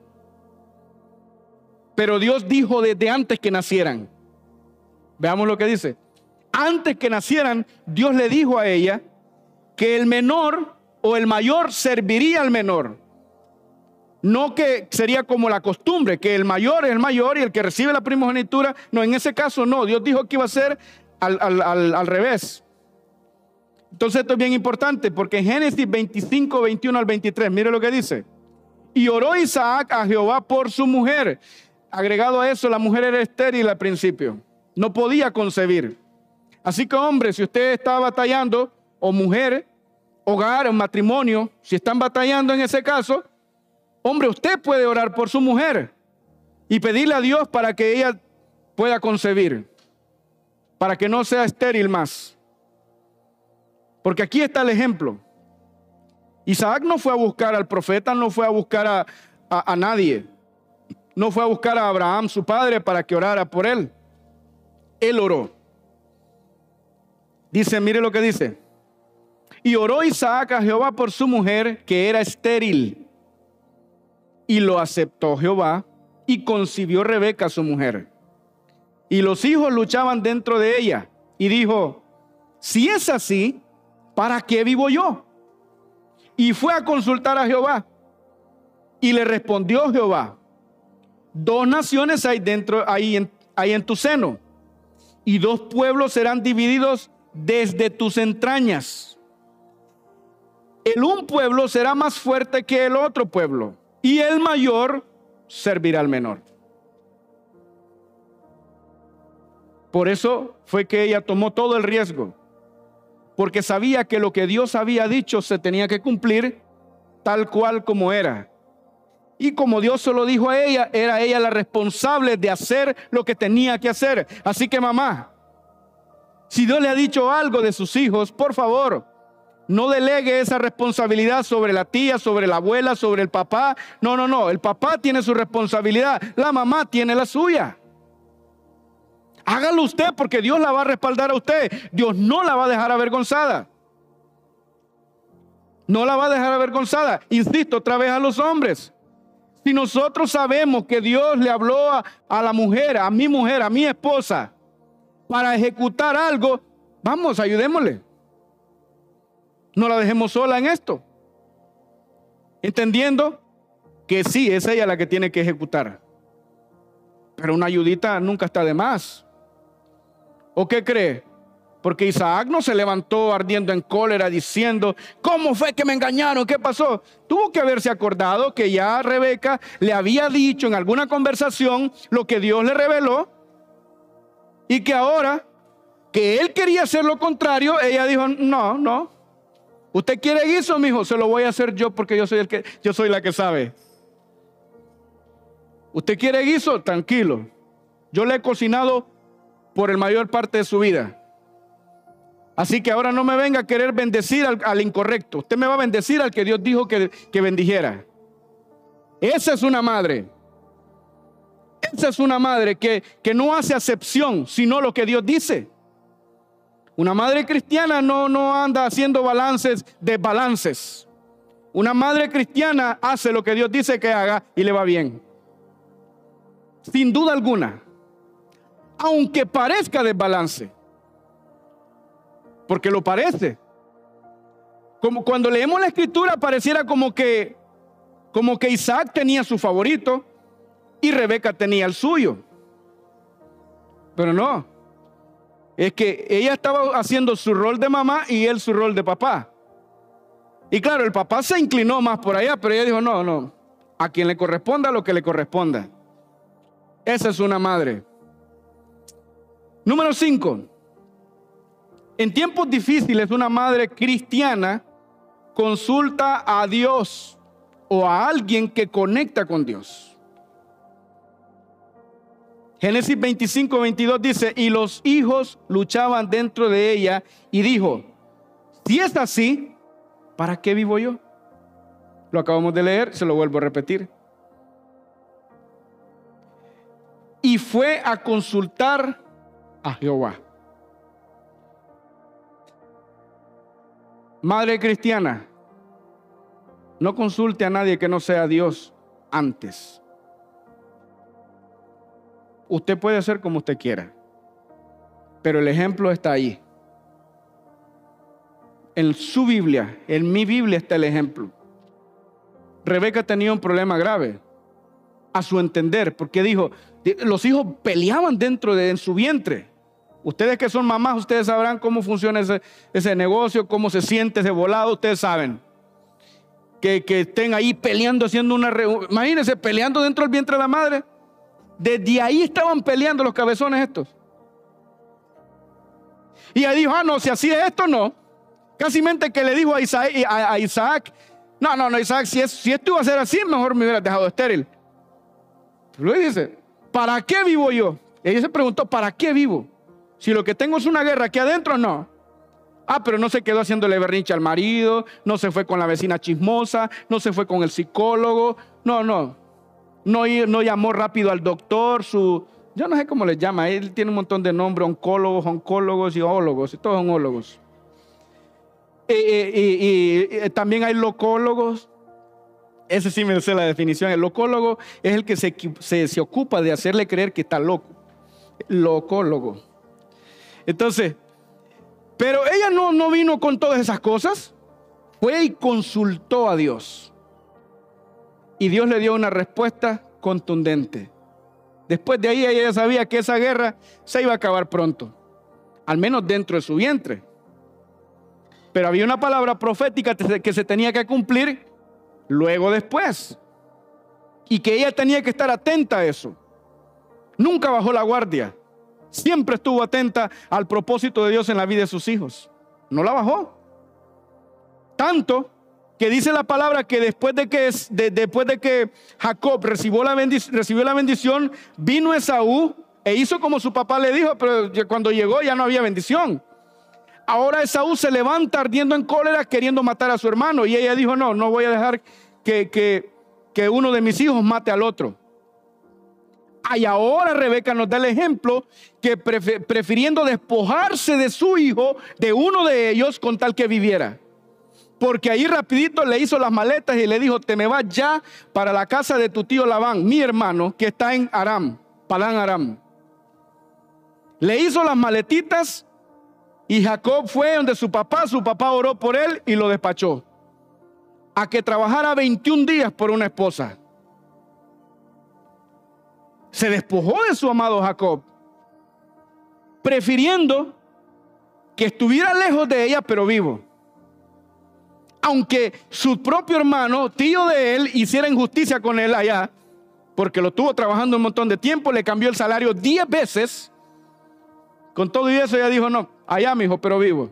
Pero Dios dijo desde antes que nacieran. Veamos lo que dice. Antes que nacieran, Dios le dijo a ella que el menor o el mayor serviría al menor. No que sería como la costumbre, que el mayor es el mayor y el que recibe la primogenitura. No, en ese caso no. Dios dijo que iba a ser al revés. Entonces esto es bien importante porque en Génesis 25, 21 al 23, mire lo que dice. Y oró Isaac a Jehová por su mujer. Agregado a eso, la mujer era estéril al principio. No podía concebir. Así que, hombre, si usted está batallando, o mujer, hogar, o matrimonio, si están batallando en ese caso, hombre, usted puede orar por su mujer y pedirle a Dios para que ella pueda concebir, para que no sea estéril más. Porque aquí está el ejemplo. Isaac no fue a buscar al profeta, no fue a buscar a nadie. No fue a buscar a Abraham, su padre, para que orara por él. Él oró. Dice, mire lo que dice. Y oró Isaac a Jehová por su mujer, que era estéril. Y lo aceptó Jehová, y concibió Rebeca, su mujer. Y los hijos luchaban dentro de ella. Y dijo, si es así, ¿para qué vivo yo? Y fue a consultar a Jehová. Y le respondió Jehová, 2 naciones hay en tu seno, y 2 pueblos serán divididos desde tus entrañas. El un pueblo será más fuerte que el otro pueblo, y el mayor servirá al menor. Por eso fue que ella tomó todo el riesgo, porque sabía que lo que Dios había dicho se tenía que cumplir tal cual como era. Y como Dios se lo dijo a ella, era ella la responsable de hacer lo que tenía que hacer. Así que, mamá, si Dios le ha dicho algo de sus hijos, por favor, no delegue esa responsabilidad sobre la tía, sobre la abuela, sobre el papá. No. El papá tiene su responsabilidad, la mamá tiene la suya. Hágalo usted, porque Dios la va a respaldar a usted. Dios no la va a dejar avergonzada. No la va a dejar avergonzada. Insisto otra vez a los hombres. Si nosotros sabemos que Dios le habló a la mujer, a mi esposa, para ejecutar algo, vamos, ayudémosle. No la dejemos sola en esto. Entendiendo que sí, es ella la que tiene que ejecutar. Pero una ayudita nunca está de más. ¿O qué cree? Porque Isaac no se levantó ardiendo en cólera diciendo, ¿cómo fue que me engañaron? ¿Qué pasó? Tuvo que haberse acordado que ya Rebeca le había dicho en alguna conversación lo que Dios le reveló, y que ahora que él quería hacer lo contrario, ella dijo, no. ¿Usted quiere guiso, mijo? Se lo voy a hacer yo, porque yo soy la que sabe. ¿Usted quiere guiso? Tranquilo. Yo le he cocinado por el mayor parte de su vida. Así que ahora no me venga a querer bendecir al incorrecto. Usted me va a bendecir al que Dios dijo que bendijera. Esa es una madre. Esa es una madre que no hace acepción, sino lo que Dios dice. Una madre cristiana no anda haciendo desbalances. Una madre cristiana hace lo que Dios dice que haga y le va bien. Sin duda alguna. Aunque parezca desbalance. Porque lo parece. Como cuando leemos la escritura pareciera como que Isaac tenía su favorito y Rebeca tenía el suyo. Pero no. Es que ella estaba haciendo su rol de mamá y él su rol de papá. Y claro, el papá se inclinó más por allá, pero ella dijo, no. A quien le corresponda lo que le corresponda. Esa es una madre. Número 5. En tiempos difíciles, una madre cristiana consulta a Dios o a alguien que conecta con Dios. Génesis 25:22 dice, y los hijos luchaban dentro de ella y dijo, si es así, ¿para qué vivo yo? Lo acabamos de leer, se lo vuelvo a repetir. Y fue a consultar a Jehová. Madre cristiana, no consulte a nadie que no sea Dios antes. Usted puede hacer como usted quiera, pero el ejemplo está ahí. En su Biblia, en mi Biblia está el ejemplo. Rebeca tenía un problema grave, a su entender, porque dijo, los hijos peleaban en su vientre. Ustedes que son mamás, ustedes sabrán cómo funciona ese negocio, cómo se siente ese volado, ustedes saben. Que estén ahí peleando, haciendo una reunión. Imagínense, peleando dentro del vientre de la madre. Desde ahí estaban peleando los cabezones estos. Y ella dijo, no, si así es esto, no. Casi mente que le dijo a Isaac, no, Isaac, si esto iba a ser así, mejor me hubieras dejado estéril. Luego dice, ¿para qué vivo yo? Ella se preguntó, ¿para qué vivo? Si lo que tengo es una guerra aquí adentro, no. Pero no se quedó haciéndole berrinche al marido, no se fue con la vecina chismosa, no se fue con el psicólogo, no llamó rápido al doctor, yo no sé cómo le llama, él tiene un montón de nombres, oncólogos y ólogos, y todos son ólogos. Y también hay locólogos. Ese sí me sé la definición. El locólogo es el que se ocupa de hacerle creer que está loco. Locólogo. Entonces, pero ella no vino con todas esas cosas. Fue y consultó a Dios. Y Dios le dio una respuesta contundente. Después de ahí ella sabía que esa guerra se iba a acabar pronto. Al menos dentro de su vientre. Pero había una palabra profética que se tenía que cumplir luego después. Y que ella tenía que estar atenta a eso. Nunca bajó la guardia. Siempre estuvo atenta al propósito de Dios en la vida de sus hijos. No la bajó. Tanto que dice la palabra que después de que Jacob recibió la bendición, vino Esaú e hizo como su papá le dijo, pero cuando llegó ya no había bendición. Ahora Esaú se levanta ardiendo en cólera queriendo matar a su hermano. Y ella dijo, no voy a dejar que uno de mis hijos mate al otro. Y ahora Rebeca nos da el ejemplo que prefiriendo despojarse de su hijo, de uno de ellos, con tal que viviera. Porque ahí rapidito le hizo las maletas y le dijo, te me vas ya para la casa de tu tío Labán, mi hermano, que está en Aram, Padán Aram. Le hizo las maletitas. Y Jacob fue donde su papá oró por él y lo despachó a que trabajara 21 días por una esposa. Se despojó de su amado Jacob, prefiriendo que estuviera lejos de ella, pero vivo. Aunque su propio hermano, tío de él, hiciera injusticia con él allá, porque lo tuvo trabajando un montón de tiempo, le cambió el salario 10 veces. Con todo y eso ella dijo, no, allá mijo, pero vivo.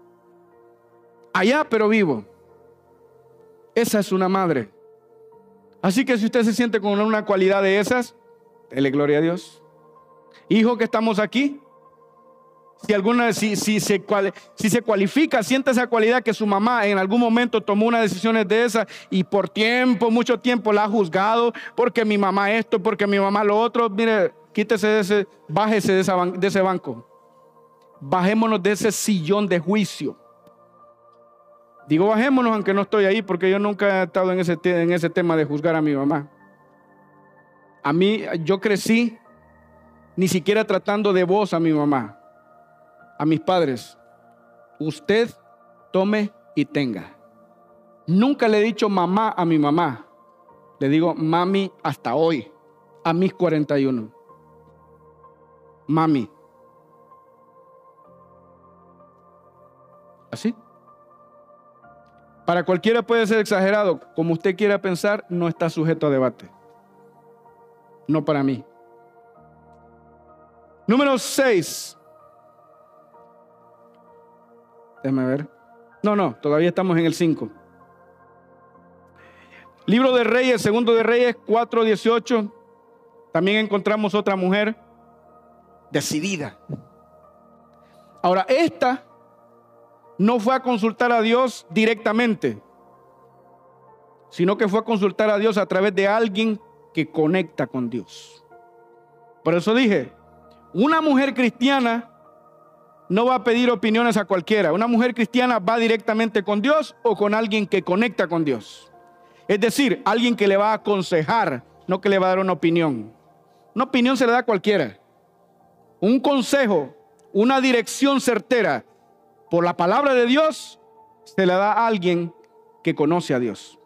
Allá, pero vivo. Esa es una madre. Así que si usted se siente con una cualidad de esas, dele gloria a Dios. Hijo que estamos aquí, si se cualifica, siente esa cualidad que su mamá en algún momento tomó unas decisiones de esas y por mucho tiempo la ha juzgado, porque mi mamá esto, porque mi mamá lo otro. Mire, quítese bájese de ese banco. Bajémonos de ese sillón de juicio. Digo bajémonos aunque no estoy ahí, porque yo nunca he estado en ese tema de juzgar a mi mamá. Yo crecí ni siquiera tratando de voz a mi mamá, a mis padres. Usted tome y tenga. Nunca le he dicho mamá a mi mamá. Le digo mami hasta hoy, a mis 41. Mami. ¿Así? Para cualquiera puede ser exagerado. Como usted quiera pensar, no está sujeto a debate. No para mí. Número 6. Déjame ver. No, todavía estamos en el 5. Libro de Reyes, segundo de Reyes 4:18. También encontramos otra mujer decidida. Ahora, esta no fue a consultar a Dios directamente, sino que fue a consultar a Dios a través de alguien que conecta con Dios. Por eso dije, una mujer cristiana no va a pedir opiniones a cualquiera. Una mujer cristiana va directamente con Dios o con alguien que conecta con Dios. Es decir, alguien que le va a aconsejar, no que le va a dar una opinión. Una opinión se le da a cualquiera. Un consejo, una dirección certera por la palabra de Dios se le da a alguien que conoce a Dios.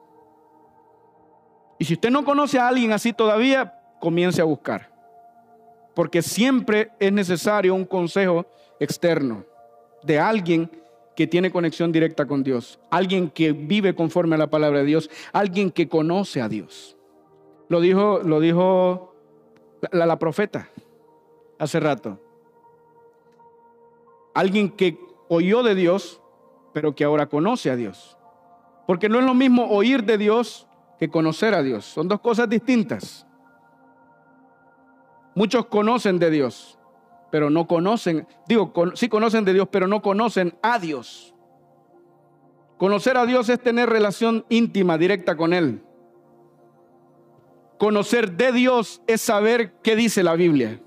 Y si usted no conoce a alguien así todavía, comience a buscar. Porque siempre es necesario un consejo externo de alguien que tiene conexión directa con Dios, alguien que vive conforme a la palabra de Dios, alguien que conoce a Dios. Lo dijo la profeta hace rato. Alguien que oyó de Dios, pero que ahora conoce a Dios. Porque no es lo mismo oír de Dios que conocer a Dios. Son dos cosas distintas. Muchos conocen de Dios, pero no conocen, sí conocen de Dios, pero no conocen a Dios. Conocer a Dios es tener relación íntima, directa con Él. Conocer de Dios es saber qué dice la Biblia.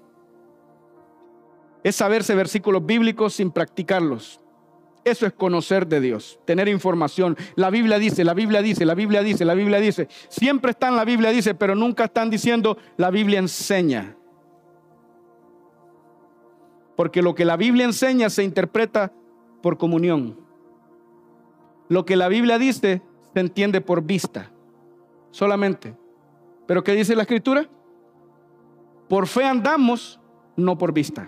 Es saberse versículos bíblicos sin practicarlos. Eso es conocer de Dios, tener información. La Biblia dice, la Biblia dice, la Biblia dice, la Biblia dice. Siempre está en la Biblia dice, pero nunca están diciendo la Biblia enseña. Porque lo que la Biblia enseña se interpreta por comunión. Lo que la Biblia dice se entiende por vista, solamente. ¿Pero qué dice la Escritura? Por fe andamos, no por vista.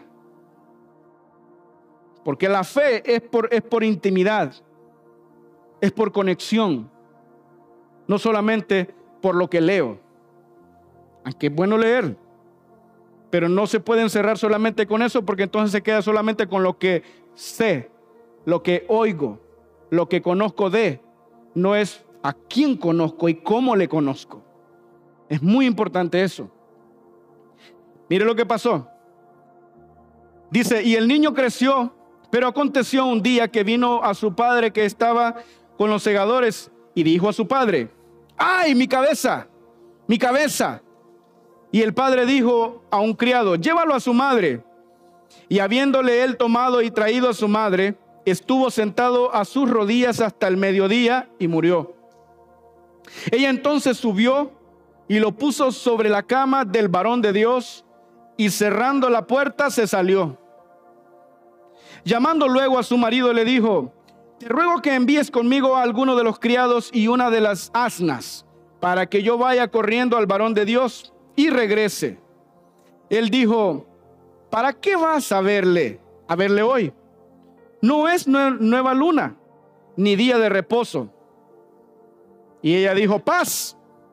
Porque la fe es por intimidad, es por conexión, no solamente por lo que leo. Aunque es bueno leer, pero no se puede encerrar solamente con eso, porque entonces se queda solamente con lo que sé, lo que oigo, lo que conozco de. No es a quién conozco y cómo le conozco. Es muy importante eso. Mire lo que pasó. Dice, y el niño creció, pero aconteció un día que vino a su padre que estaba con los segadores y dijo a su padre: ¡ay, mi cabeza! ¡Mi cabeza! Y el padre dijo a un criado: llévalo a su madre. Y habiéndole él tomado y traído a su madre, estuvo sentado a sus rodillas hasta el mediodía y murió. Ella entonces subió y lo puso sobre la cama del varón de Dios, y cerrando la puerta se salió. Llamando luego a su marido le dijo: te ruego que envíes conmigo a alguno de los criados y una de las asnas, para que yo vaya corriendo al varón de Dios y regrese. Él dijo: ¿para qué vas a verle hoy? No es nueva luna, ni día de reposo. Y ella dijo: paz.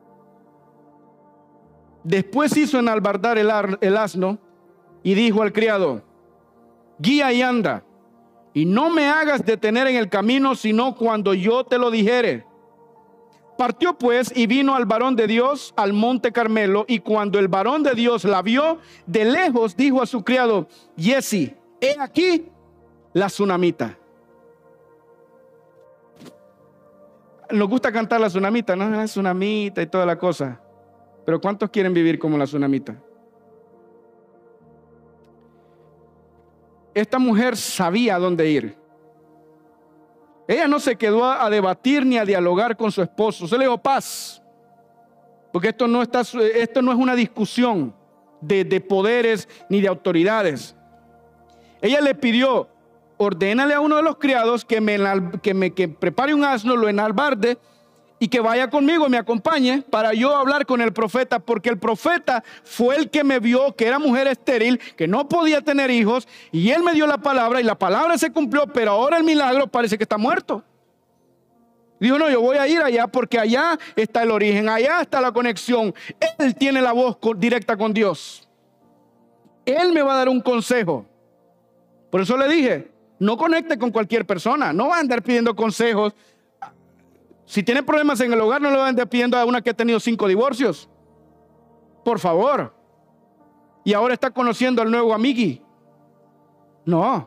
Después hizo enalbardar el asno y dijo al criado: guía y anda, y no me hagas detener en el camino, sino cuando yo te lo dijere. Partió pues y vino al varón de Dios al monte Carmelo, y cuando el varón de Dios la vio de lejos, dijo a su criado: Giezi, he aquí la tsunamita. Nos gusta cantar la tsunamita, ¿no? La tsunamita y toda la cosa. Pero ¿cuántos quieren vivir como la tsunamita? Esta mujer sabía a dónde ir. Ella no se quedó a debatir ni a dialogar con su esposo. Se le dijo: paz. Porque esto no es una discusión de poderes ni de autoridades. Ella le pidió: ordénale a uno de los criados que prepare un asno, lo enalbarde, y que vaya conmigo y me acompañe para yo hablar con el profeta, porque el profeta fue el que me vio que era mujer estéril, que no podía tener hijos, y él me dio la palabra y la palabra se cumplió, pero ahora el milagro parece que está muerto. Dijo: no, yo voy a ir allá porque allá está el origen, allá está la conexión. Él tiene la voz directa con Dios. Él me va a dar un consejo. Por eso le dije: no conecte con cualquier persona, no va a andar pidiendo consejos. Si tiene problemas en el hogar, no le van a andar pidiendo a una que ha tenido 5 divorcios. Por favor. Y ahora está conociendo al nuevo amigui. No.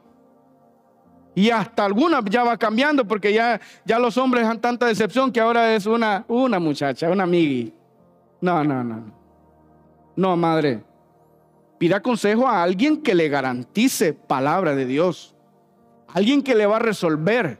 Y hasta alguna ya va cambiando, porque ya los hombres han tanta decepción que ahora es una muchacha, una amigui. No. No, madre. Pida consejo a alguien que le garantice palabra de Dios. Alguien que le va a resolver.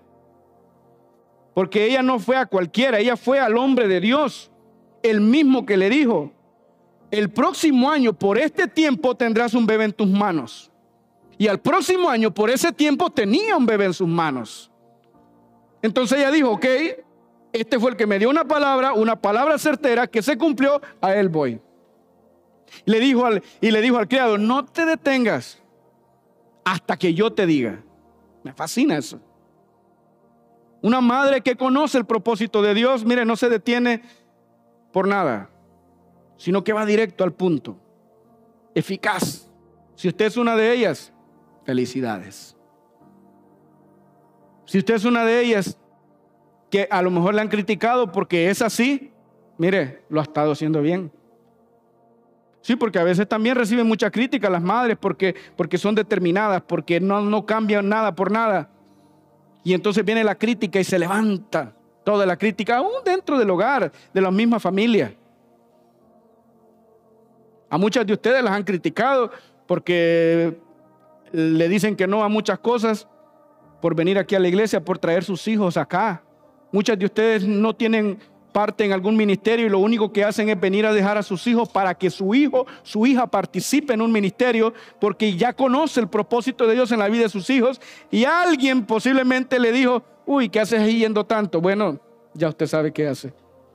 Porque ella no fue a cualquiera, ella fue al hombre de Dios, el mismo que le dijo: el próximo año por este tiempo tendrás un bebé en tus manos. Y al próximo año por ese tiempo tenía un bebé en sus manos. Entonces ella dijo: ok, este fue el que me dio una palabra certera que se cumplió, a él voy. Le dijo al criado: no te detengas hasta que yo te diga. Me fascina eso. Una madre que conoce el propósito de Dios, mire, no se detiene por nada, sino que va directo al punto. Eficaz. Si usted es una de ellas, felicidades. Si usted es una de ellas que a lo mejor le han criticado porque es así, mire, lo ha estado haciendo bien. Sí, porque a veces también reciben mucha crítica las madres porque son determinadas, porque no cambian nada por nada. Y entonces viene la crítica y se levanta toda la crítica, aún dentro del hogar, de la misma familia. A muchas de ustedes las han criticado porque le dicen que no a muchas cosas, por venir aquí a la iglesia, por traer sus hijos acá. Muchas de ustedes no tienen parte en algún ministerio y lo único que hacen es venir a dejar a sus hijos para que su hijo, su hija participe en un ministerio, porque ya conoce el propósito de Dios en la vida de sus hijos, y alguien posiblemente le dijo, uy, ¿qué haces ahí yendo tanto? Bueno, ya usted sabe qué hace.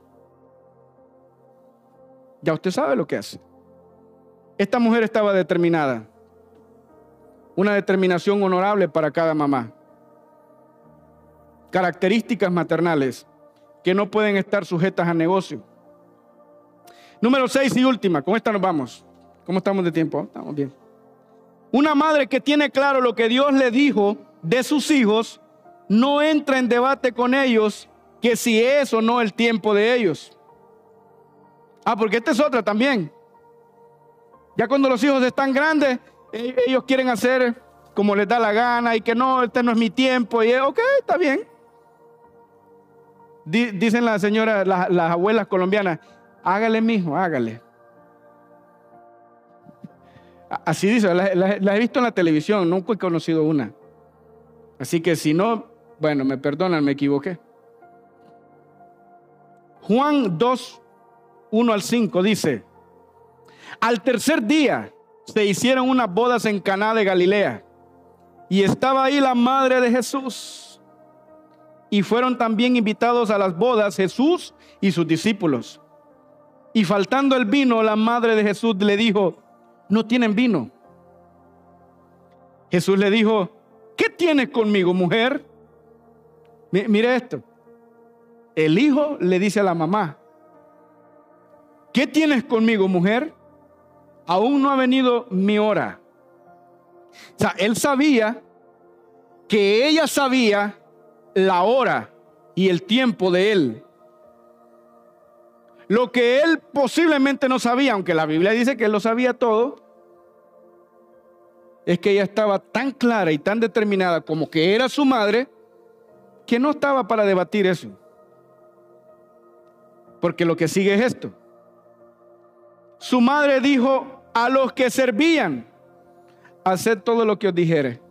Ya usted sabe lo que hace. Esta mujer estaba determinada. Una determinación honorable para cada mamá. Características maternales que no pueden estar sujetas a negocio. Número 6 y última, con esta nos vamos. ¿Cómo estamos de tiempo? Estamos bien. Una madre que tiene claro lo que Dios le dijo de sus hijos, no entra en debate con ellos que si es o no el tiempo de ellos. Porque esta es otra también. Ya cuando los hijos están grandes, ellos quieren hacer como les da la gana y que no, este no es mi tiempo. Y ok, está bien. Dicen las señoras, las abuelas colombianas, hágale mijo, hágale. Así dice, la he visto en la televisión, nunca he conocido una. Así que si no, bueno, me perdonan, me equivoqué. Juan 2, 1 al 5 dice, al tercer día se hicieron unas bodas en Caná de Galilea y estaba ahí la madre de Jesús. Y fueron también invitados a las bodas Jesús y sus discípulos. Y faltando el vino, la madre de Jesús le dijo, no tienen vino. Jesús le dijo, ¿qué tienes conmigo, mujer? Mire esto. El hijo le dice a la mamá, ¿qué tienes conmigo, mujer? Aún no ha venido mi hora. O sea, él sabía que ella sabía la hora y el tiempo de él. Lo que él posiblemente no sabía, aunque la Biblia dice que él lo sabía todo, es que ella estaba tan clara y tan determinada como que era su madre, que no estaba para debatir eso. Porque lo que sigue es esto. Su madre dijo a los que servían, haced todo lo que os dijere.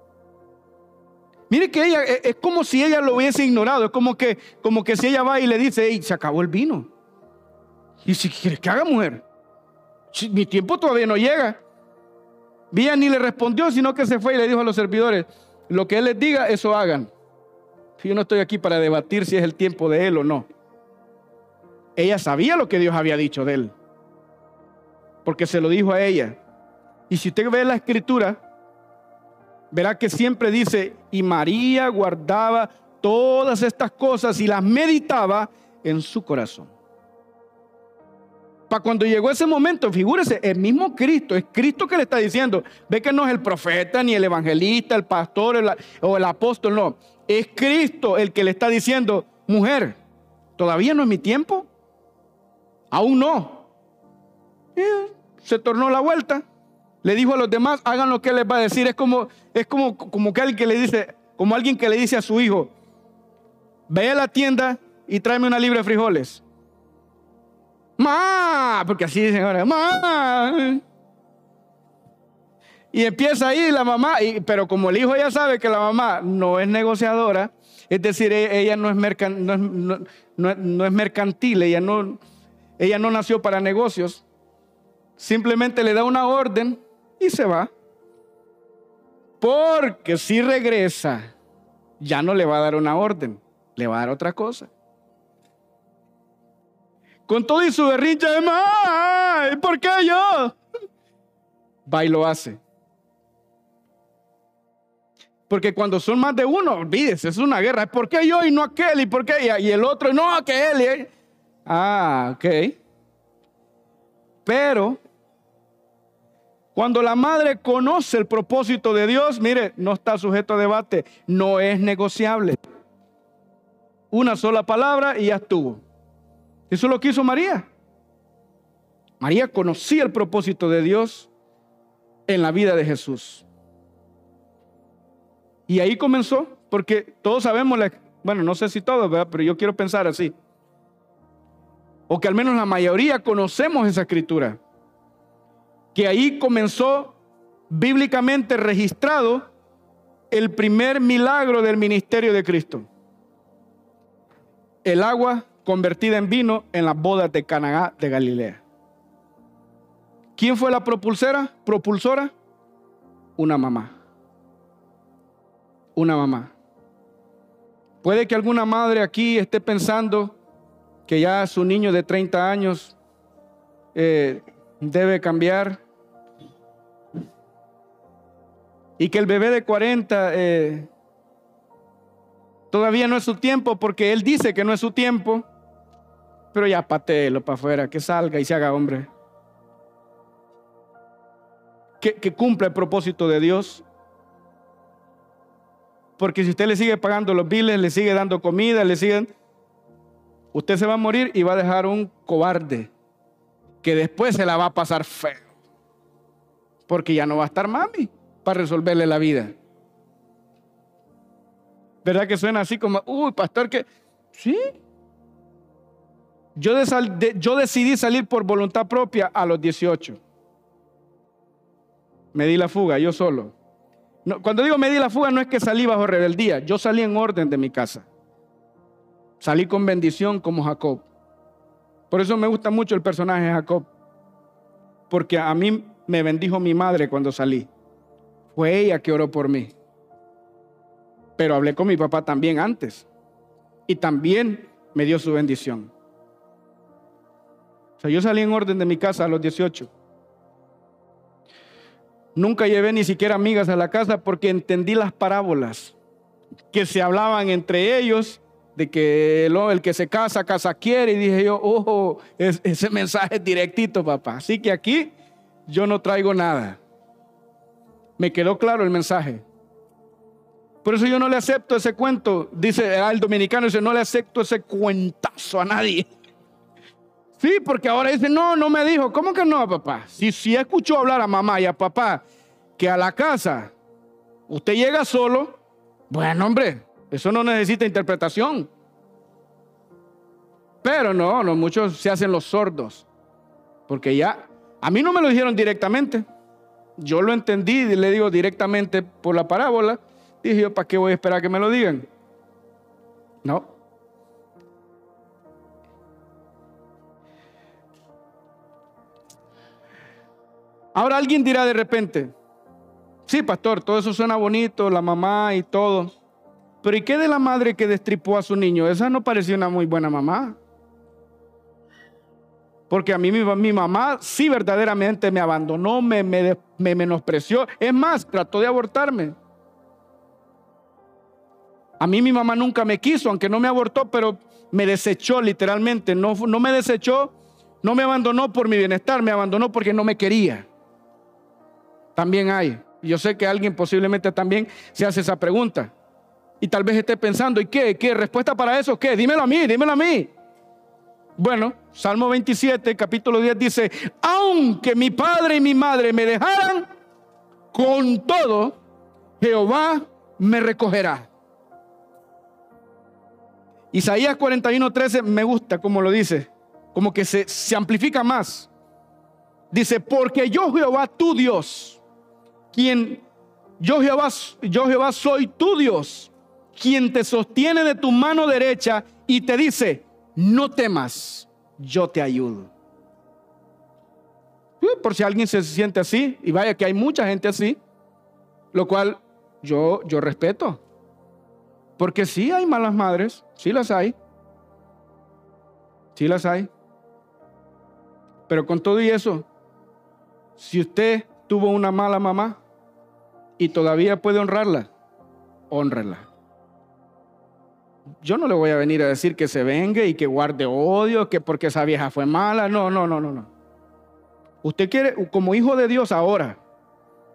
Mire que ella, es como si ella lo hubiese ignorado. Es como que si ella va y le dice, hey, se acabó el vino. Y si quieres que haga, mujer, mi tiempo todavía no llega. Ella ni le respondió, sino que se fue y le dijo a los servidores, lo que él les diga, eso hagan. Yo no estoy aquí para debatir si es el tiempo de él o no. Ella sabía lo que Dios había dicho de él, porque se lo dijo a ella. Y si usted ve la escritura, verá que siempre dice, y María guardaba todas estas cosas y las meditaba en su corazón. Para cuando llegó ese momento, figúrese, el mismo Cristo, es Cristo que le está diciendo. Ve que no es el profeta, ni el evangelista, el pastor o el apóstol, no. Es Cristo el que le está diciendo, mujer, ¿todavía no es mi tiempo? Aún no. Y se tornó la vuelta. Le dijo a los demás, hagan lo que él les va a decir. Es como que alguien que le dice, como alguien que le dice a su hijo, ve a la tienda y tráeme una libra de frijoles. ¡Ma! Porque así dicen ahora, ¡ma! Y empieza ahí la mamá, pero como el hijo ya sabe que la mamá no es negociadora, es decir, ella no es mercantil, ella no nació para negocios, simplemente le da una orden y se va. Porque si regresa, ya no le va a dar una orden, le va a dar otra cosa. Con todo y su berrinche de más, ¿por qué yo? Va y lo hace. Porque cuando son más de uno, olvídese, es una guerra. ¿Por qué yo y no aquel? ¿Y por qué? Y el otro, no, que él. Ok. Pero Cuando la madre conoce el propósito de Dios, mire, no está sujeto a debate, no es negociable. Una sola palabra y ya estuvo. Eso es lo que hizo María. María conocía el propósito de Dios en la vida de Jesús. Y ahí comenzó, porque todos sabemos, bueno, no sé si todos, ¿verdad? Pero yo quiero pensar así. O que al menos la mayoría conocemos esa escritura. Que ahí comenzó bíblicamente registrado el primer milagro del ministerio de Cristo. El agua convertida en vino en las bodas de Caná de Galilea. ¿Quién fue la propulsora? Una mamá. Una mamá. Puede que alguna madre aquí esté pensando que ya su niño de 30 años debe cambiar y que el bebé de 40 todavía no es su tiempo, porque él dice que no es su tiempo, pero ya patéelo para afuera, que salga y se haga hombre, que cumpla el propósito de Dios. Porque si usted le sigue pagando los biles, le sigue dando comida, usted se va a morir y va a dejar un cobarde que después se la va a pasar feo, porque ya no va a estar mami para resolverle la vida. ¿Verdad que suena así como, pastor, que sí? Yo decidí salir por voluntad propia a los 18. Me di la fuga, yo solo. No, cuando digo me di la fuga, no es que salí bajo rebeldía. Yo salí en orden de mi casa. Salí con bendición como Jacob. Por eso me gusta mucho el personaje de Jacob. Porque a mí me bendijo mi madre cuando salí. Fue ella que oró por mí. Pero hablé con mi papá también antes. Y también me dio su bendición. O sea, yo salí en orden de mi casa a los 18. Nunca llevé ni siquiera amigas a la casa porque entendí las parábolas que se hablaban entre ellos de que el que se casa, casa quiere. Y dije yo, ese mensaje es directito, papá. Así que aquí yo no traigo nada. Me quedó claro el mensaje. Por eso yo no le acepto ese cuento. Dice el dominicano, dice, no le acepto ese cuentazo a nadie. Sí, porque ahora dice, no me dijo. ¿Cómo que no, papá? Si escuchó hablar a mamá y a papá que a la casa usted llega solo, bueno, hombre, eso no necesita interpretación. Pero no, muchos se hacen los sordos. Porque ya, a mí no me lo dijeron directamente. Yo lo entendí, le digo directamente por la parábola. Dije yo, ¿para qué voy a esperar que me lo digan? No. Ahora alguien dirá de repente, sí, pastor, todo eso suena bonito, la mamá y todo. Pero ¿y qué de la madre que destripó a su niño? Esa no parecía una muy buena mamá. Porque a mí mi mamá sí verdaderamente me abandonó, me menospreció. Es más, trató de abortarme. A mí mi mamá nunca me quiso, aunque no me abortó, pero me desechó literalmente. No me desechó, no me abandonó por mi bienestar, me abandonó porque no me quería. También hay. Yo sé que alguien posiblemente también se hace esa pregunta. Y tal vez esté pensando, ¿y qué? ¿Qué respuesta para eso? ¿Qué? Dímelo a mí. Bueno, Salmo 27, capítulo 10 dice, aunque mi padre y mi madre me dejaran, con todo, Jehová me recogerá. Isaías 41:13 me gusta como lo dice, como que se amplifica más. Dice, porque yo Jehová tu Dios, yo Jehová soy tu Dios, quien te sostiene de tu mano derecha y te dice, no temas, yo te ayudo. Por si alguien se siente así, y vaya que hay mucha gente así, lo cual yo respeto. Porque sí hay malas madres, sí las hay. Sí las hay. Pero con todo y eso, si usted tuvo una mala mamá y todavía puede honrarla, hónrela. Yo no le voy a venir a decir que se vengue y que guarde odio, que porque esa vieja fue mala. No. Usted quiere, como hijo de Dios ahora,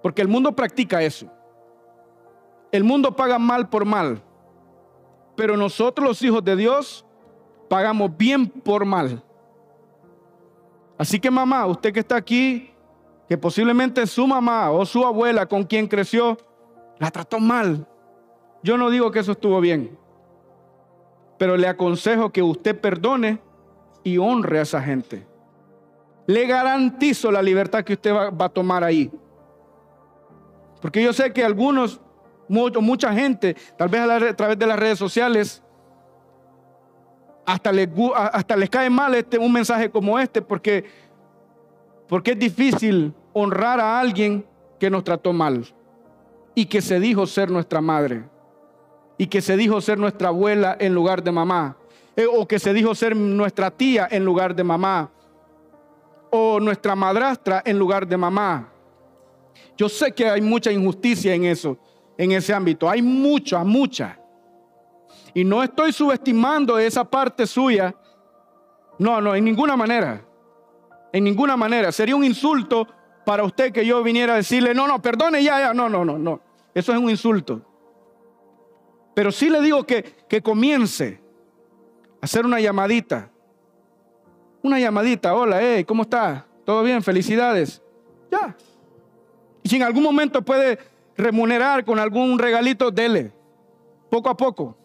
Porque el mundo practica eso. El mundo paga mal por mal. Pero nosotros, los hijos de Dios, pagamos bien por mal. Así que mamá, usted que está aquí, que posiblemente su mamá o su abuela con quien creció, la trató mal. Yo no digo que eso estuvo bien. Pero le aconsejo que usted perdone y honre a esa gente. Le garantizo la libertad que usted va a tomar ahí. Porque yo sé que algunos, mucha gente, tal vez a través de las redes sociales, hasta les cae mal un mensaje como este, porque es difícil honrar a alguien que nos trató mal y que se dijo ser nuestra madre y que se dijo ser nuestra abuela en lugar de mamá, o que se dijo ser nuestra tía en lugar de mamá, o nuestra madrastra en lugar de mamá. Yo sé que hay mucha injusticia en eso, en ese ámbito. Hay mucha. Y no estoy subestimando esa parte suya. No, en ninguna manera. En ninguna manera. Sería un insulto para usted que yo viniera a decirle, no, perdone ya. No. Eso es un insulto. Pero sí le digo que comience a hacer una llamadita. Una llamadita. Hola, ¿cómo está? ¿Todo bien? Felicidades. Ya. Y si en algún momento puede remunerar con algún regalito, dele. Poco a poco.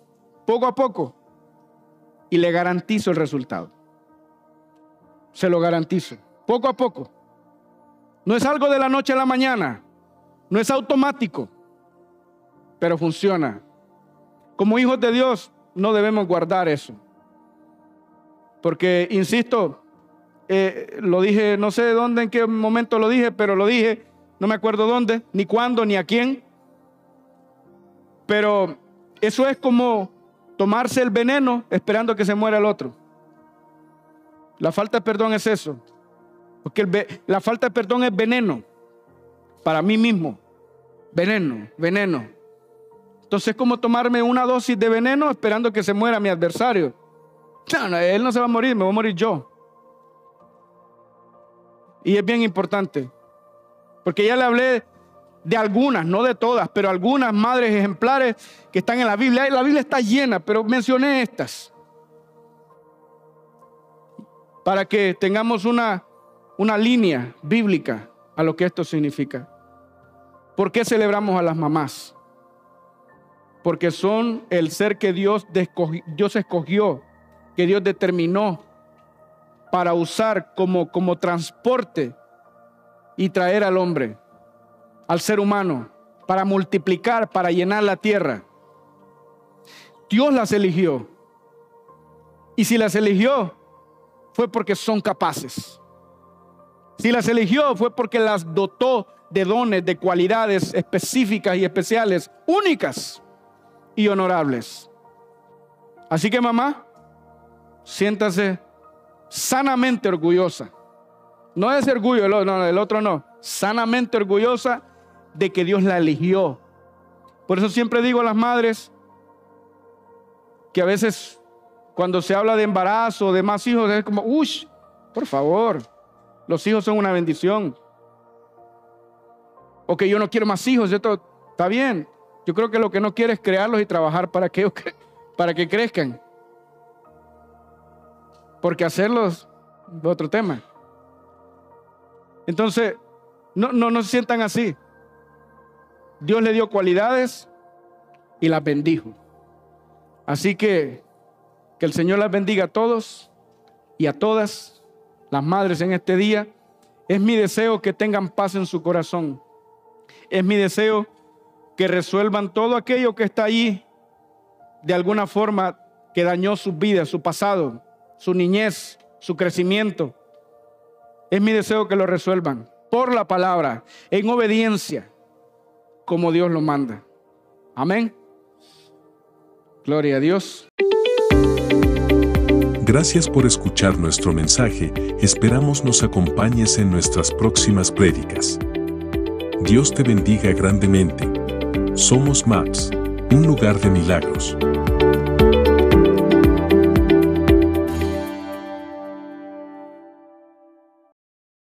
Y le garantizo el resultado. Se lo garantizo. Poco a poco. No es algo de la noche a la mañana. No es automático. Pero funciona. Como hijos de Dios, no debemos guardar eso. Porque, insisto, lo dije, no sé dónde, en qué momento lo dije, pero lo dije, no me acuerdo dónde, ni cuándo, ni a quién. Pero eso es como tomarse el veneno esperando que se muera el otro. La falta de perdón es eso. Porque la falta de perdón es veneno para mí mismo. Veneno. Entonces es como tomarme una dosis de veneno esperando que se muera mi adversario. No, él no se va a morir, me voy a morir yo. Y es bien importante. Porque ya le hablé de algunas, no de todas, pero algunas madres ejemplares que están en la Biblia. La Biblia está llena, pero mencioné estas. Para que tengamos una línea bíblica a lo que esto significa. ¿Por qué celebramos a las mamás? Porque son el ser que Dios escogió, que Dios determinó para usar como transporte y traer al hombre, al ser humano, para multiplicar, para llenar la tierra. Dios las eligió. Y si las eligió, fue porque son capaces. Si las eligió, fue porque las dotó de dones, de cualidades específicas y especiales, únicas y honorables. Así que mamá, siéntase sanamente orgullosa. No es orgullo, el otro no. Sanamente orgullosa de que Dios la eligió. Por eso siempre digo a las madres que a veces cuando se habla de embarazo, de más hijos, es como, por favor, los hijos son una bendición. O que yo no quiero más hijos, está bien. Yo creo que lo que no quiere es crearlos y trabajar para que crezcan. Porque hacerlos es otro tema. Entonces, no se sientan así. Dios le dio cualidades y las bendijo. Así que el Señor las bendiga a todos y a todas las madres en este día. Es mi deseo que tengan paz en su corazón. Es mi deseo que resuelvan todo aquello que está allí de alguna forma que dañó sus vidas, su pasado, su niñez, su crecimiento. Es mi deseo que lo resuelvan por la palabra, en obediencia, como Dios lo manda. Amén. Gloria a Dios. Gracias por escuchar nuestro mensaje. Esperamos nos acompañes en nuestras próximas prédicas. Dios te bendiga grandemente. Somos MAPS, un lugar de milagros.